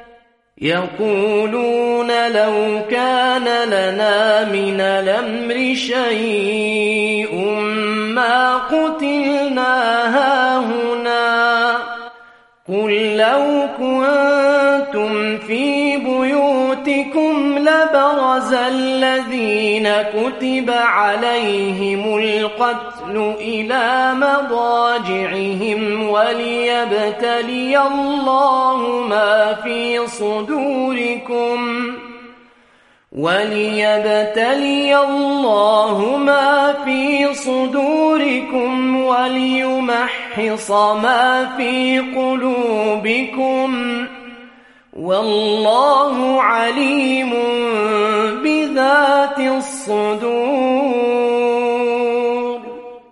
يقولون لو كان لنا من الأمر شيء ما قتلنا هاهنا قل لو كنتم في بيوتكم لبرز الذين كتب عليهم القتل إلى مضاجعهم وليبتلي الله ما في صدوركم وليمحص ما في قلوبكم والله عليم بذات الصدور.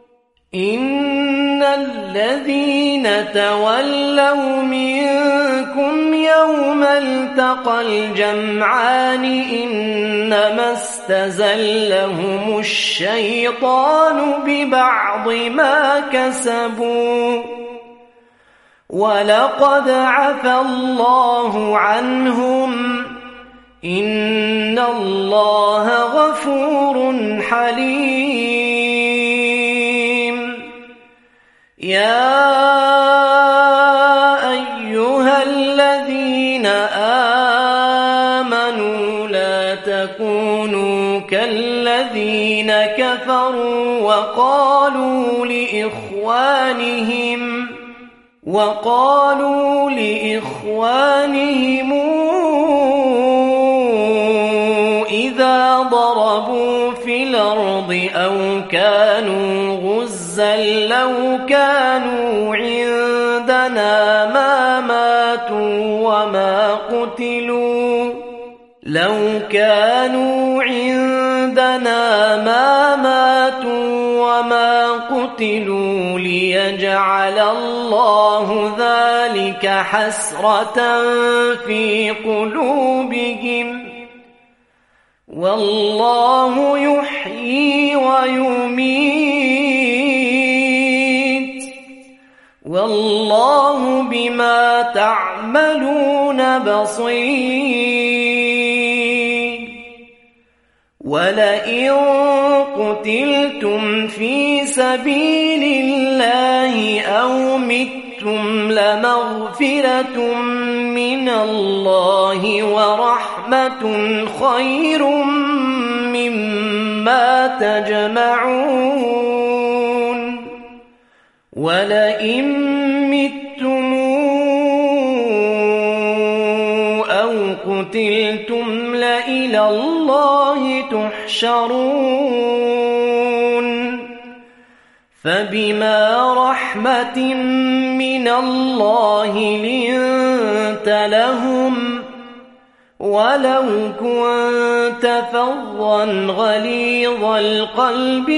إن الذين تولوا منكم يوم التقى الجمعان إنما استزلهم الشيطان ببعض ما كسبوا ولقد عفى الله عنهم إن الله غفور حليم. يا أيها الذين آمنوا لا تكونوا كالذين كفروا وقالوا لإخوانهم إذا ضربوا في الأرض أو كانوا غزا لو كانوا عندنا ما ماتوا وما قتلوا ليجعل الله ذلك حسرة في قلوبهم والله يحيي ويميت والله بما تعملون بصير. ولئن قتلتم في سبيل الله أو متم لمغفرة من الله ورحمة خير مما تجمعون. ولئن متم أو قتلتم لإلى الله تحشرون. فبما رحمة من الله لنت لهم ولو كنت فظا غليظ القلب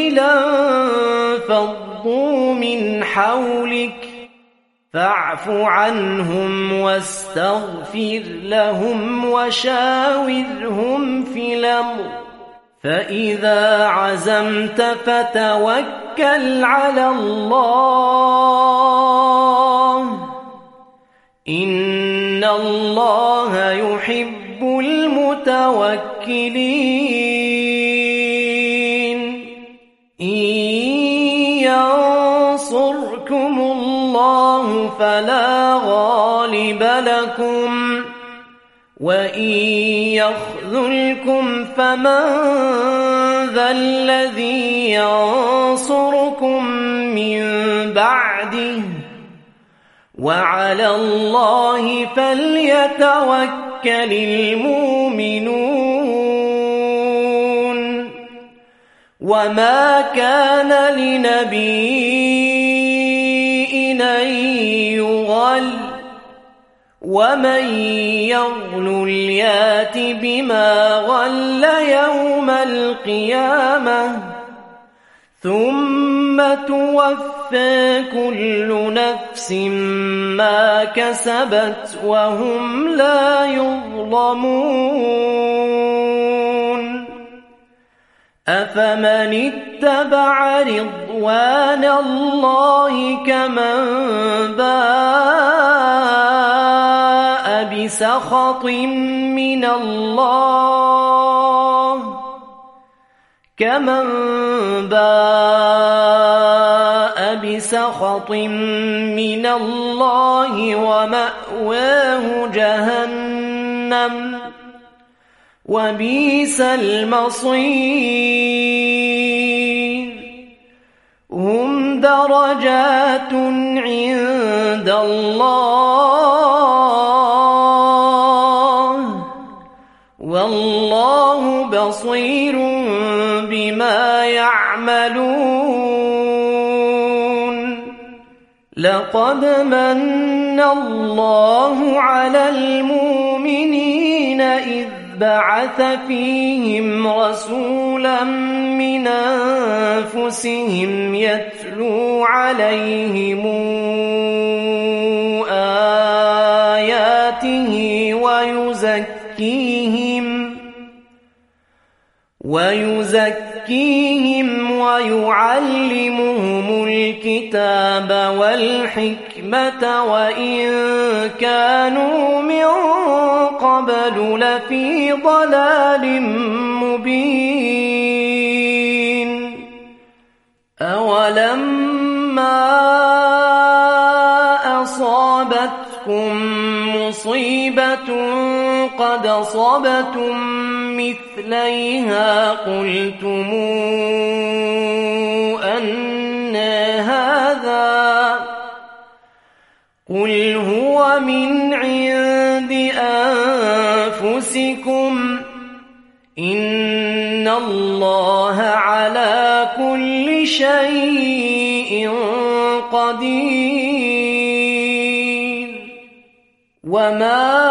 لانفضوا من حولك فاعف عنهم واستغفر لهم وشاورهم في الأمر فإذا عزمت فتوكل على الله إن الله يحب المتوكلين. إن ينصركم الله فلا غالب لكم وإن يخذلكم فمن ذا الذي ينصركم من بعده وعلى الله فليتوكل المؤمنون. وما كان لنبي أن يغل ومن يغل يات بما غل يوم القيامة ثم توفى كل نفس ما كسبت وهم لا يظلمون. أفمن اتبع رضوان الله كمن باء بسخط من الله ومأواه ومأواه جهنم وبئس المصير هم درجات عند الله والله بصير بما يعملون لقد من الله على المؤمنين إذ بعث فيهم رسولا من أنفسهم يتلو عليهم آياته ويزكيهم ويعلمهم الكتاب والحكمة وإن كانوا من قبل لفي ضلال مبين أولما أصابتكم مصيبة قد أصبتم مثليها قلتم أن هذا قل هو من عند أنفسكم إن الله على كل شيء قدير وما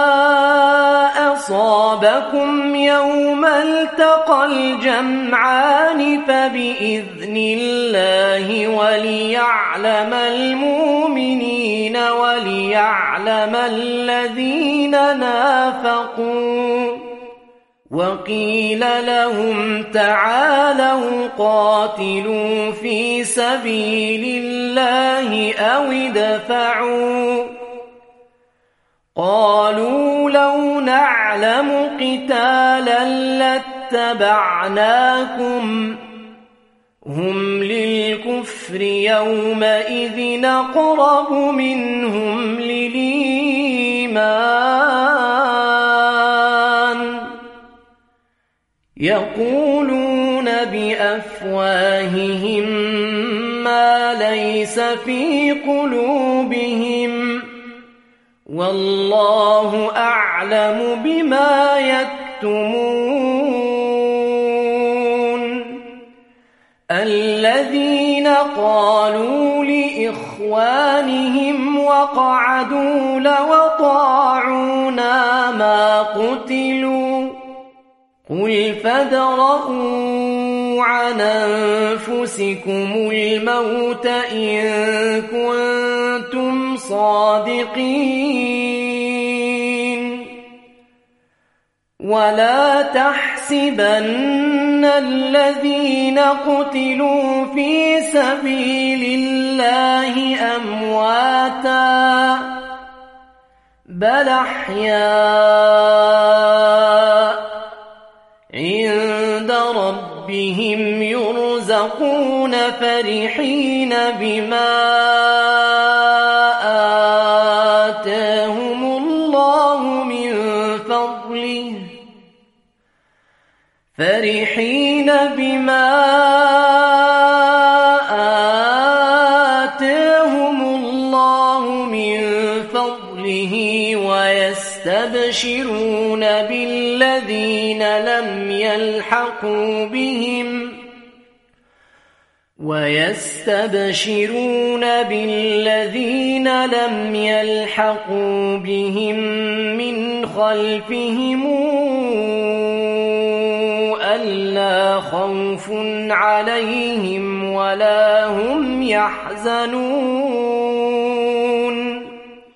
أصابكم يوم التقى الجمعان فبإذن الله وليعلم المؤمنين وليعلم الذين نافقوا وقيل لهم تعالوا قاتلوا في سبيل الله أو ادفعوا قالوا لو نعلم قتالا لاتبعناكم هم للكفر يومئذ أقرب منهم للإيمان يقولون بأفواههم ما ليس في قلوبهم والله أعلم بما يكتمون الذين قالوا لإخوانهم وقعدوا لو أطاعونا ما قتلوا قل فادرءوا عن أنفسكم الموت إن كنتم صادقين ولا تحسبن الذين قتلوا في سبيل الله أمواتا بل أحياء عند ربهم يرزقون فرحين بما آتاهم الله من فضله ويستبشرون بالذين لم يلحقوا بهم من خلفهم ألا خوف عليهم ولا هم يحزنون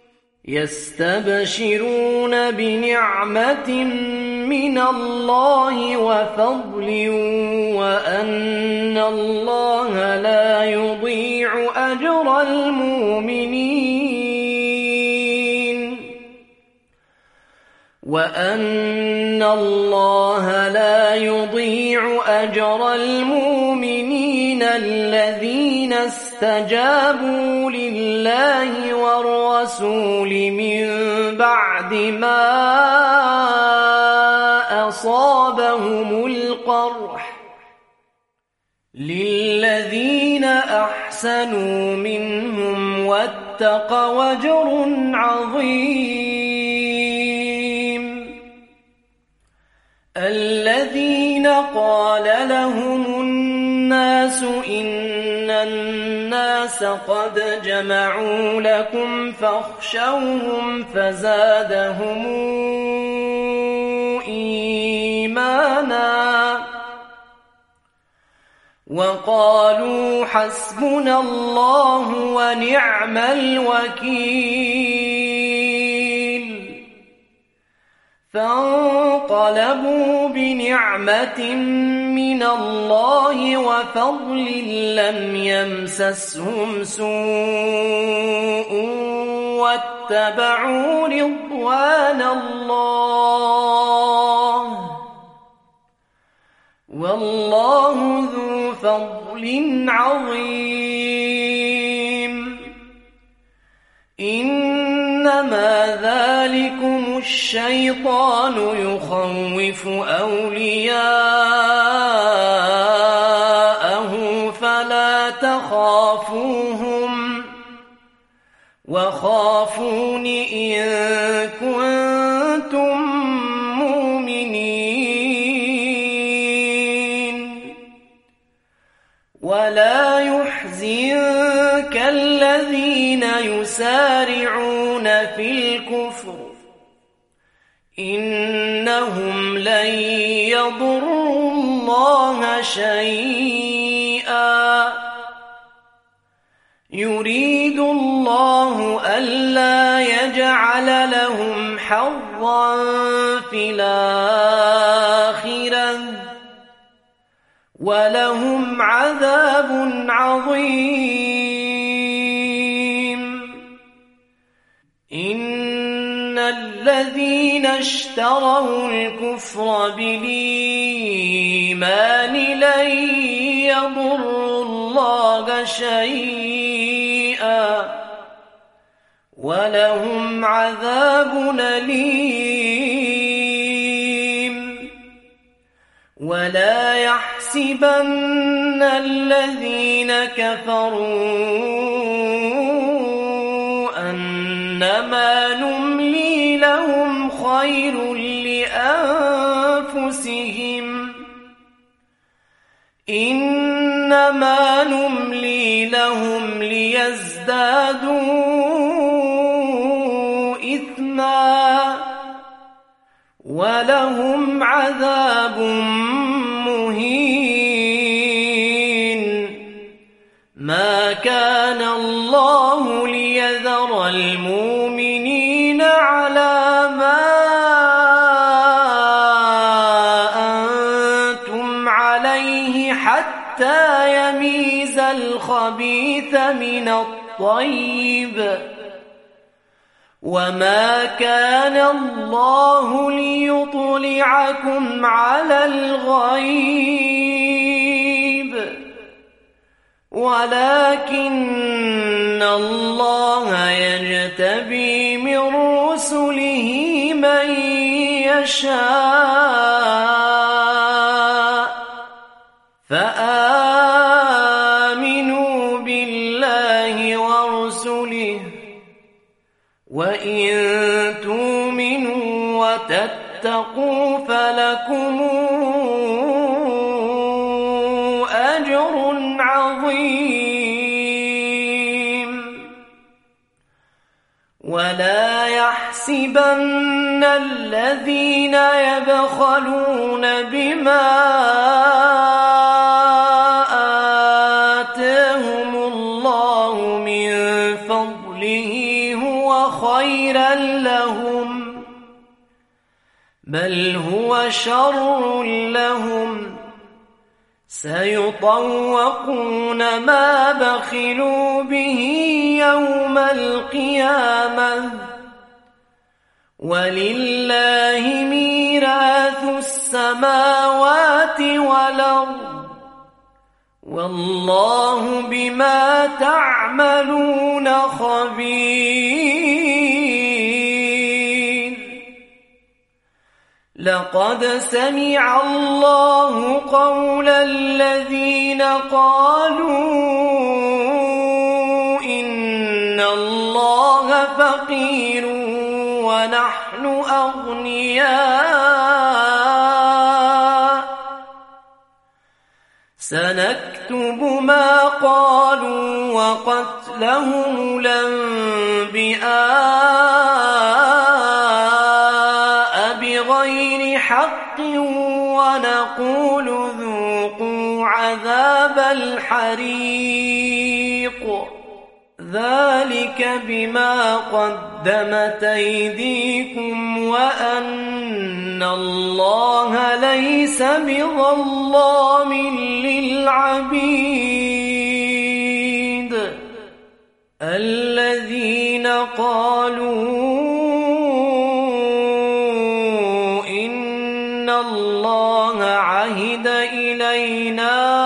يستبشرون بنعمة من الله وفضل وأن الله لا يضيع أجر المؤمنين من الذين استجابوا لله والرسول من بعد ما أصابهم القرح للذين أحسنوا منهم واتقوا أجر عظيم الذين قال لهم الناس إن الناس قد جمعوا لكم فاخشوهم فزادهم إيمانا وقالوا حسبنا الله ونعم الوكيل فانقلبوا بنعمة من الله وفضل لم يمسسهم سوء واتبعوا رضوان الله والله ذو فضل عظيم إنما ذلكم الشيطان يخوف أولياءه فلا تخافوهم وخافون إن كنتم مؤمنين ولا يحزنك الذين يسارعون في الكفر إنهم لن يضروا الله شيئا يريد الله ألا يجعل لهم حظا في الآخرة ولهم عذاب عظيم إن الذين اشتروا الكفر بالإيمان لن يضروا الله شيئا ولهم عذاب أليم ولا يحسبن الذين كفروا أنما نملي لهم خير لأنفسهم إنما نملي لهم ليزدادوا إثما ولهم عذاب مهين ما كان الله ليذر المؤمنين على ما أنتم عليه حتى يميز الخبيث من الطيب وما كان الله ليطلعكم على الغيب ولكن الله يجتبي من رسله من يشاء فآمنوا بالله ورسله وإن تؤمنوا وتتقوا فلكم أجر عظيم ولا يحسبن الذين يبخلون بما آتاهم الله من فضله هو خيرا لهم بل هو شر لهم سيطوقون ما بخلوا به يوم القيامة ولله ميراث السماوات والأرض والله بما تعملون خبير. لقد سمع الله قول الذين قالوا إن الله فقير ونحن أغنياء سنكتب ما قالوا وقتلهم الأنبياء بغير حق ونقول ذوقوا عذاب الحريق ذلك بما قدمت أيديكم وأن الله ليس بظلام للعبيد. الذين قالوا إن الله عهد إلينا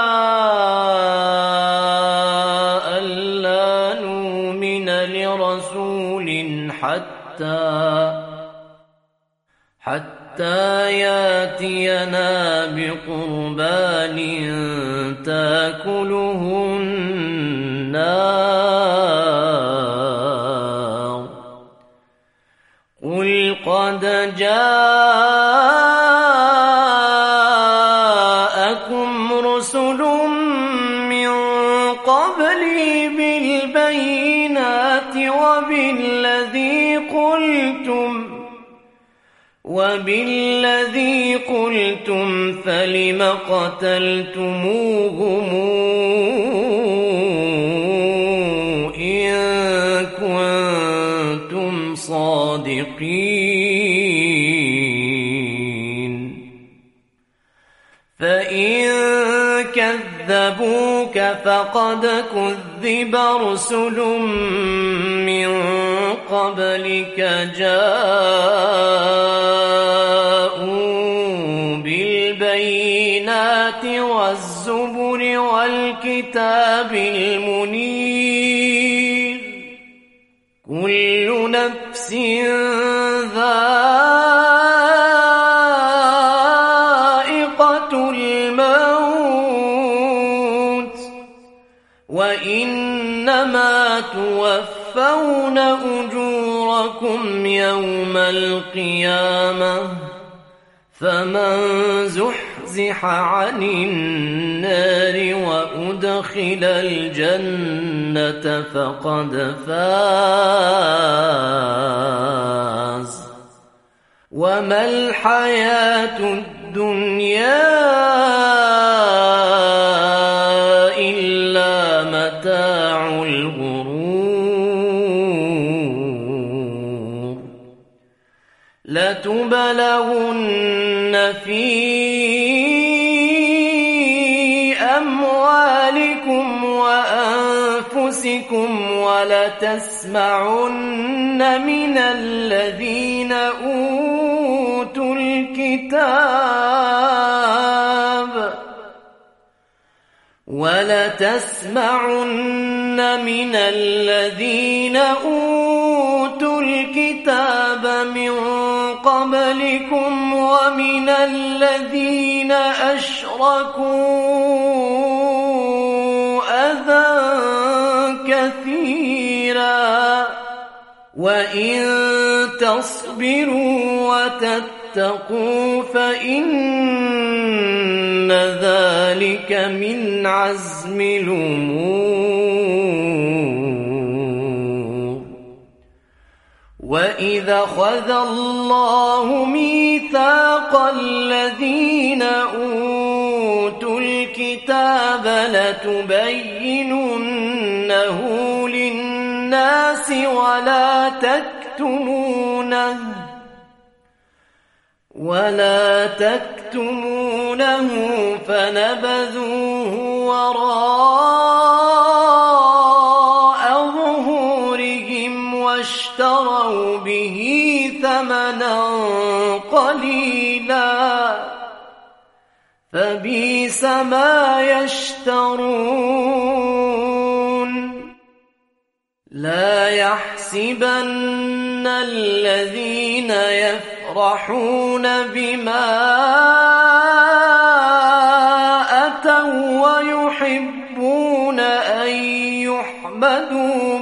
حتى ياتينا بقربان تاكله النار قل قد جاءكم رسل من قبلي بالبينات وبالذي قلتم فلم قتلتموهم إن كنتم صادقين. فإن كذبوك فقد كذب رسل من قبلك جاءوا بالبينات والزبر والكتاب المنير كل نفس ذائقة الموت وإنما توفون أجوركم يوم القيامة فمن زحزح عن النار وأدخل الجنة فقد فاز وما الحياة الدنيا إلا متاع الغرور. لتبلغن في أموالكم وأنفسكم ولتسمعن من الذين أوتوا الكتاب من قبلكم ومن الذين أشركوا أذى كثيرا وإن تصبروا وتتقوا فإن ذلك من عزم الأمور. وإذا أخذ الله ميثاق الذين أوتوا الكتاب لتبيننه للناس ولا تكتمونه فنبذوه وراء ظهورهم واشتروا به ثمنا قليلا فبئس ما يشترون لا يحسبن الذين يفرحون بما أتوا ويحبون أن يحمدوا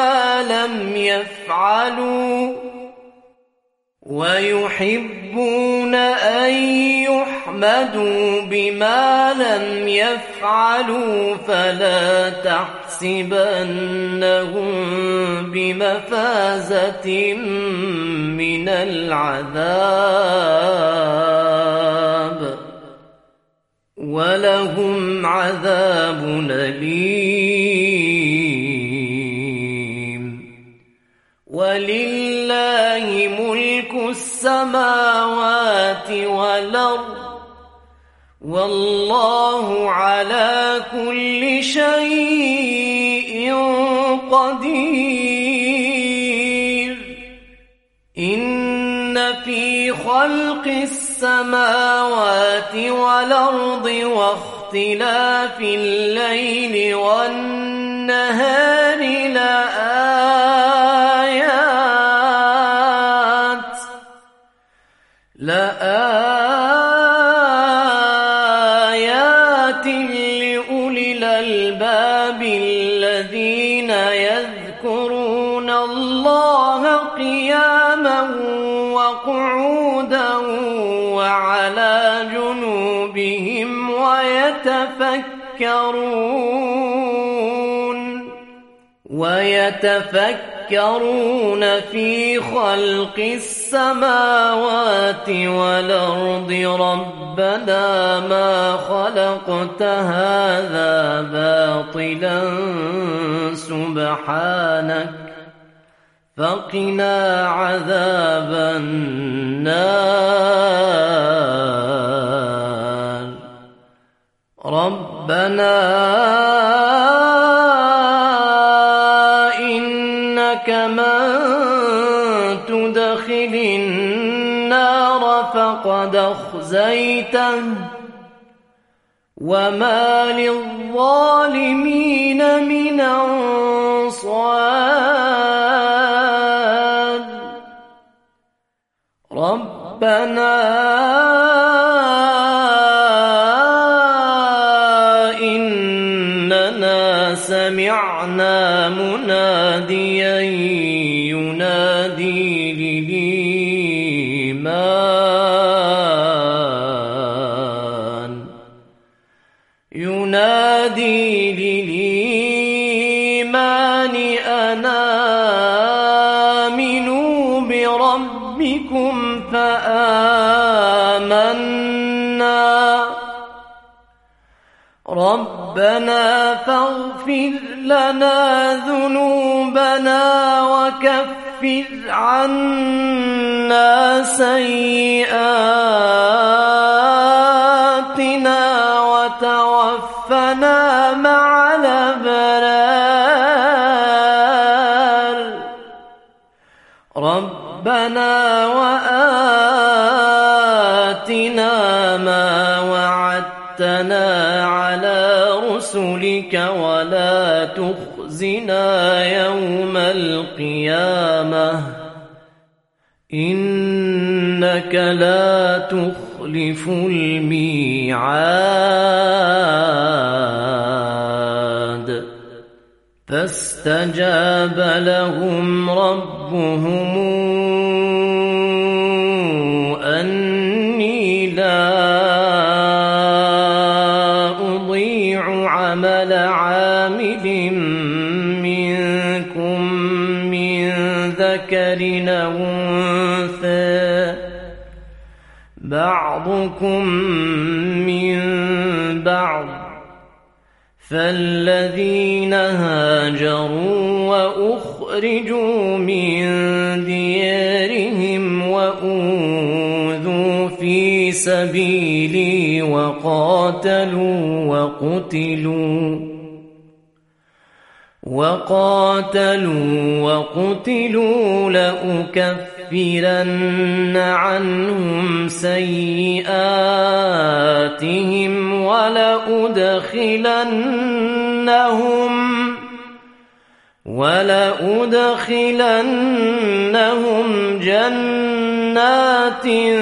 بما لم يفعلوا فلا تحسبنهم بمفازة من العذاب ولهم عذاب أليم ولله ملك السماوات والأرض والله على كل شيء قدير إن في خلق السماوات والأرض واختلاف الليل والنهار لآيات لأولي الألباب الذين يذكرون الله قياما وقعودا وعلى جنوبهم ويتفكرون في خلق السماوات والأرض ربنا ما خلقت هذا باطلا سبحانك فقنا عذاب النار ربنا إنك من تدخل النار فقد أخزيته وما للظالمين من أنصار ربنا إننا سمعنا مناديا ينادي للإيمان أن آمنوا بربكم فآمنا ربنا فاغفر لنا ذنوبنا وكفر عنا سيئاتنا وتوفنا مع الأبرار ربنا وآتنا ما وعدتنا على رسلك ولا تخزنا يوم القيامة إنك لا تخلف الميعاد فاستجاب لهم ربهم أني لا أضيع عمل عامل منكم من ذكر أو أنثى بعضكم من بعض فالذين هاجروا وأخرجوا من ديارهم وأوذوا في سبيلي وقاتلوا لأكفرن لَأُكَفِّرَنَّ عَنْهُمْ سَيِّئَاتِهِمْ وَلَأُدْخِلَنَّهُمْ جَنَّاتٍ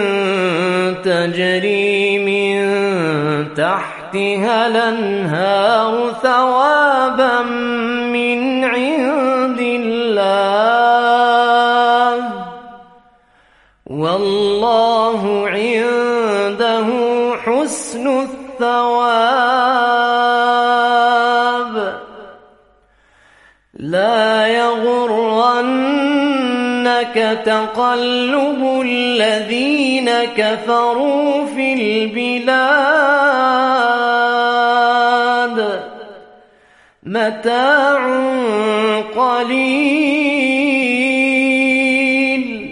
تَجْرِي مِن تَحْتِهَا الْأَنْهَارُ ثَوَابًا مِّنْ عِندِ اللَّهِ ۗ وَاللَّهُ عِندَهُ حُسْنُ الثَّوَابِ. لَا يَغُرَّنَّكَ تَقَلُّبُ الَّذِينَ كَفَرُوا فِي الْبِلَادِ، مَتَاعٌ قَلِيلٌ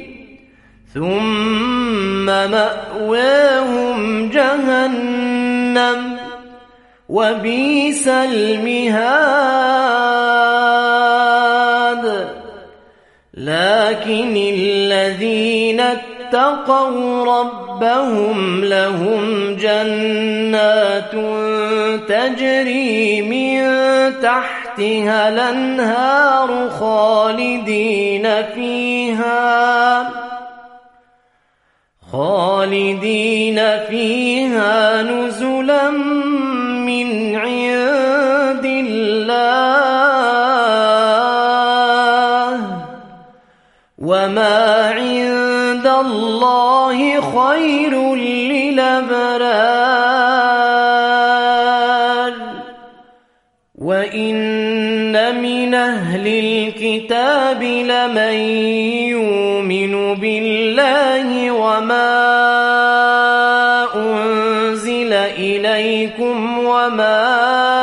ثُمَّ مَأْوَاهُمْ جَهَنَّمُ وَبِئْسَ الْمِهَادُ. لكن الذين اتقوا ربهم لهم جنات تجري من تحتها الأنهار خالدين فيها نزلا من عند الله، وما عند الله خير للأبرار. وإن من أهل الكتاب لمن يؤمن بالله وما أنزل إليكم وما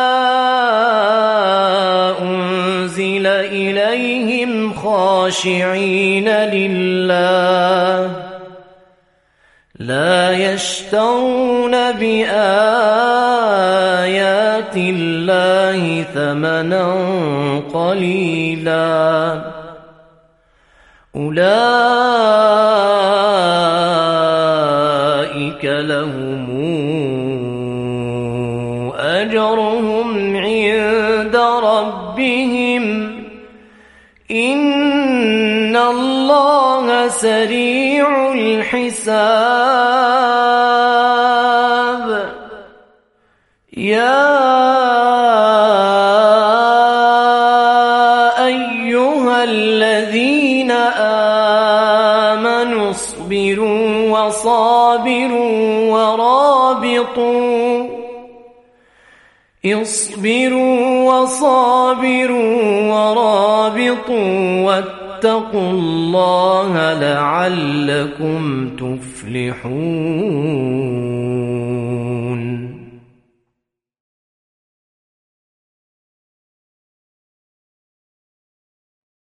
أنزل إليهم خاشعين لله لا يشترون بآيات الله ثمنا قليلا، أولئك لهم أجرهم عند ربهم إن الله سريع الحساب. يا أيها الذين آمنوا اصبروا وصابروا ورابطوا واتقوا الله لعلكم تفلحون.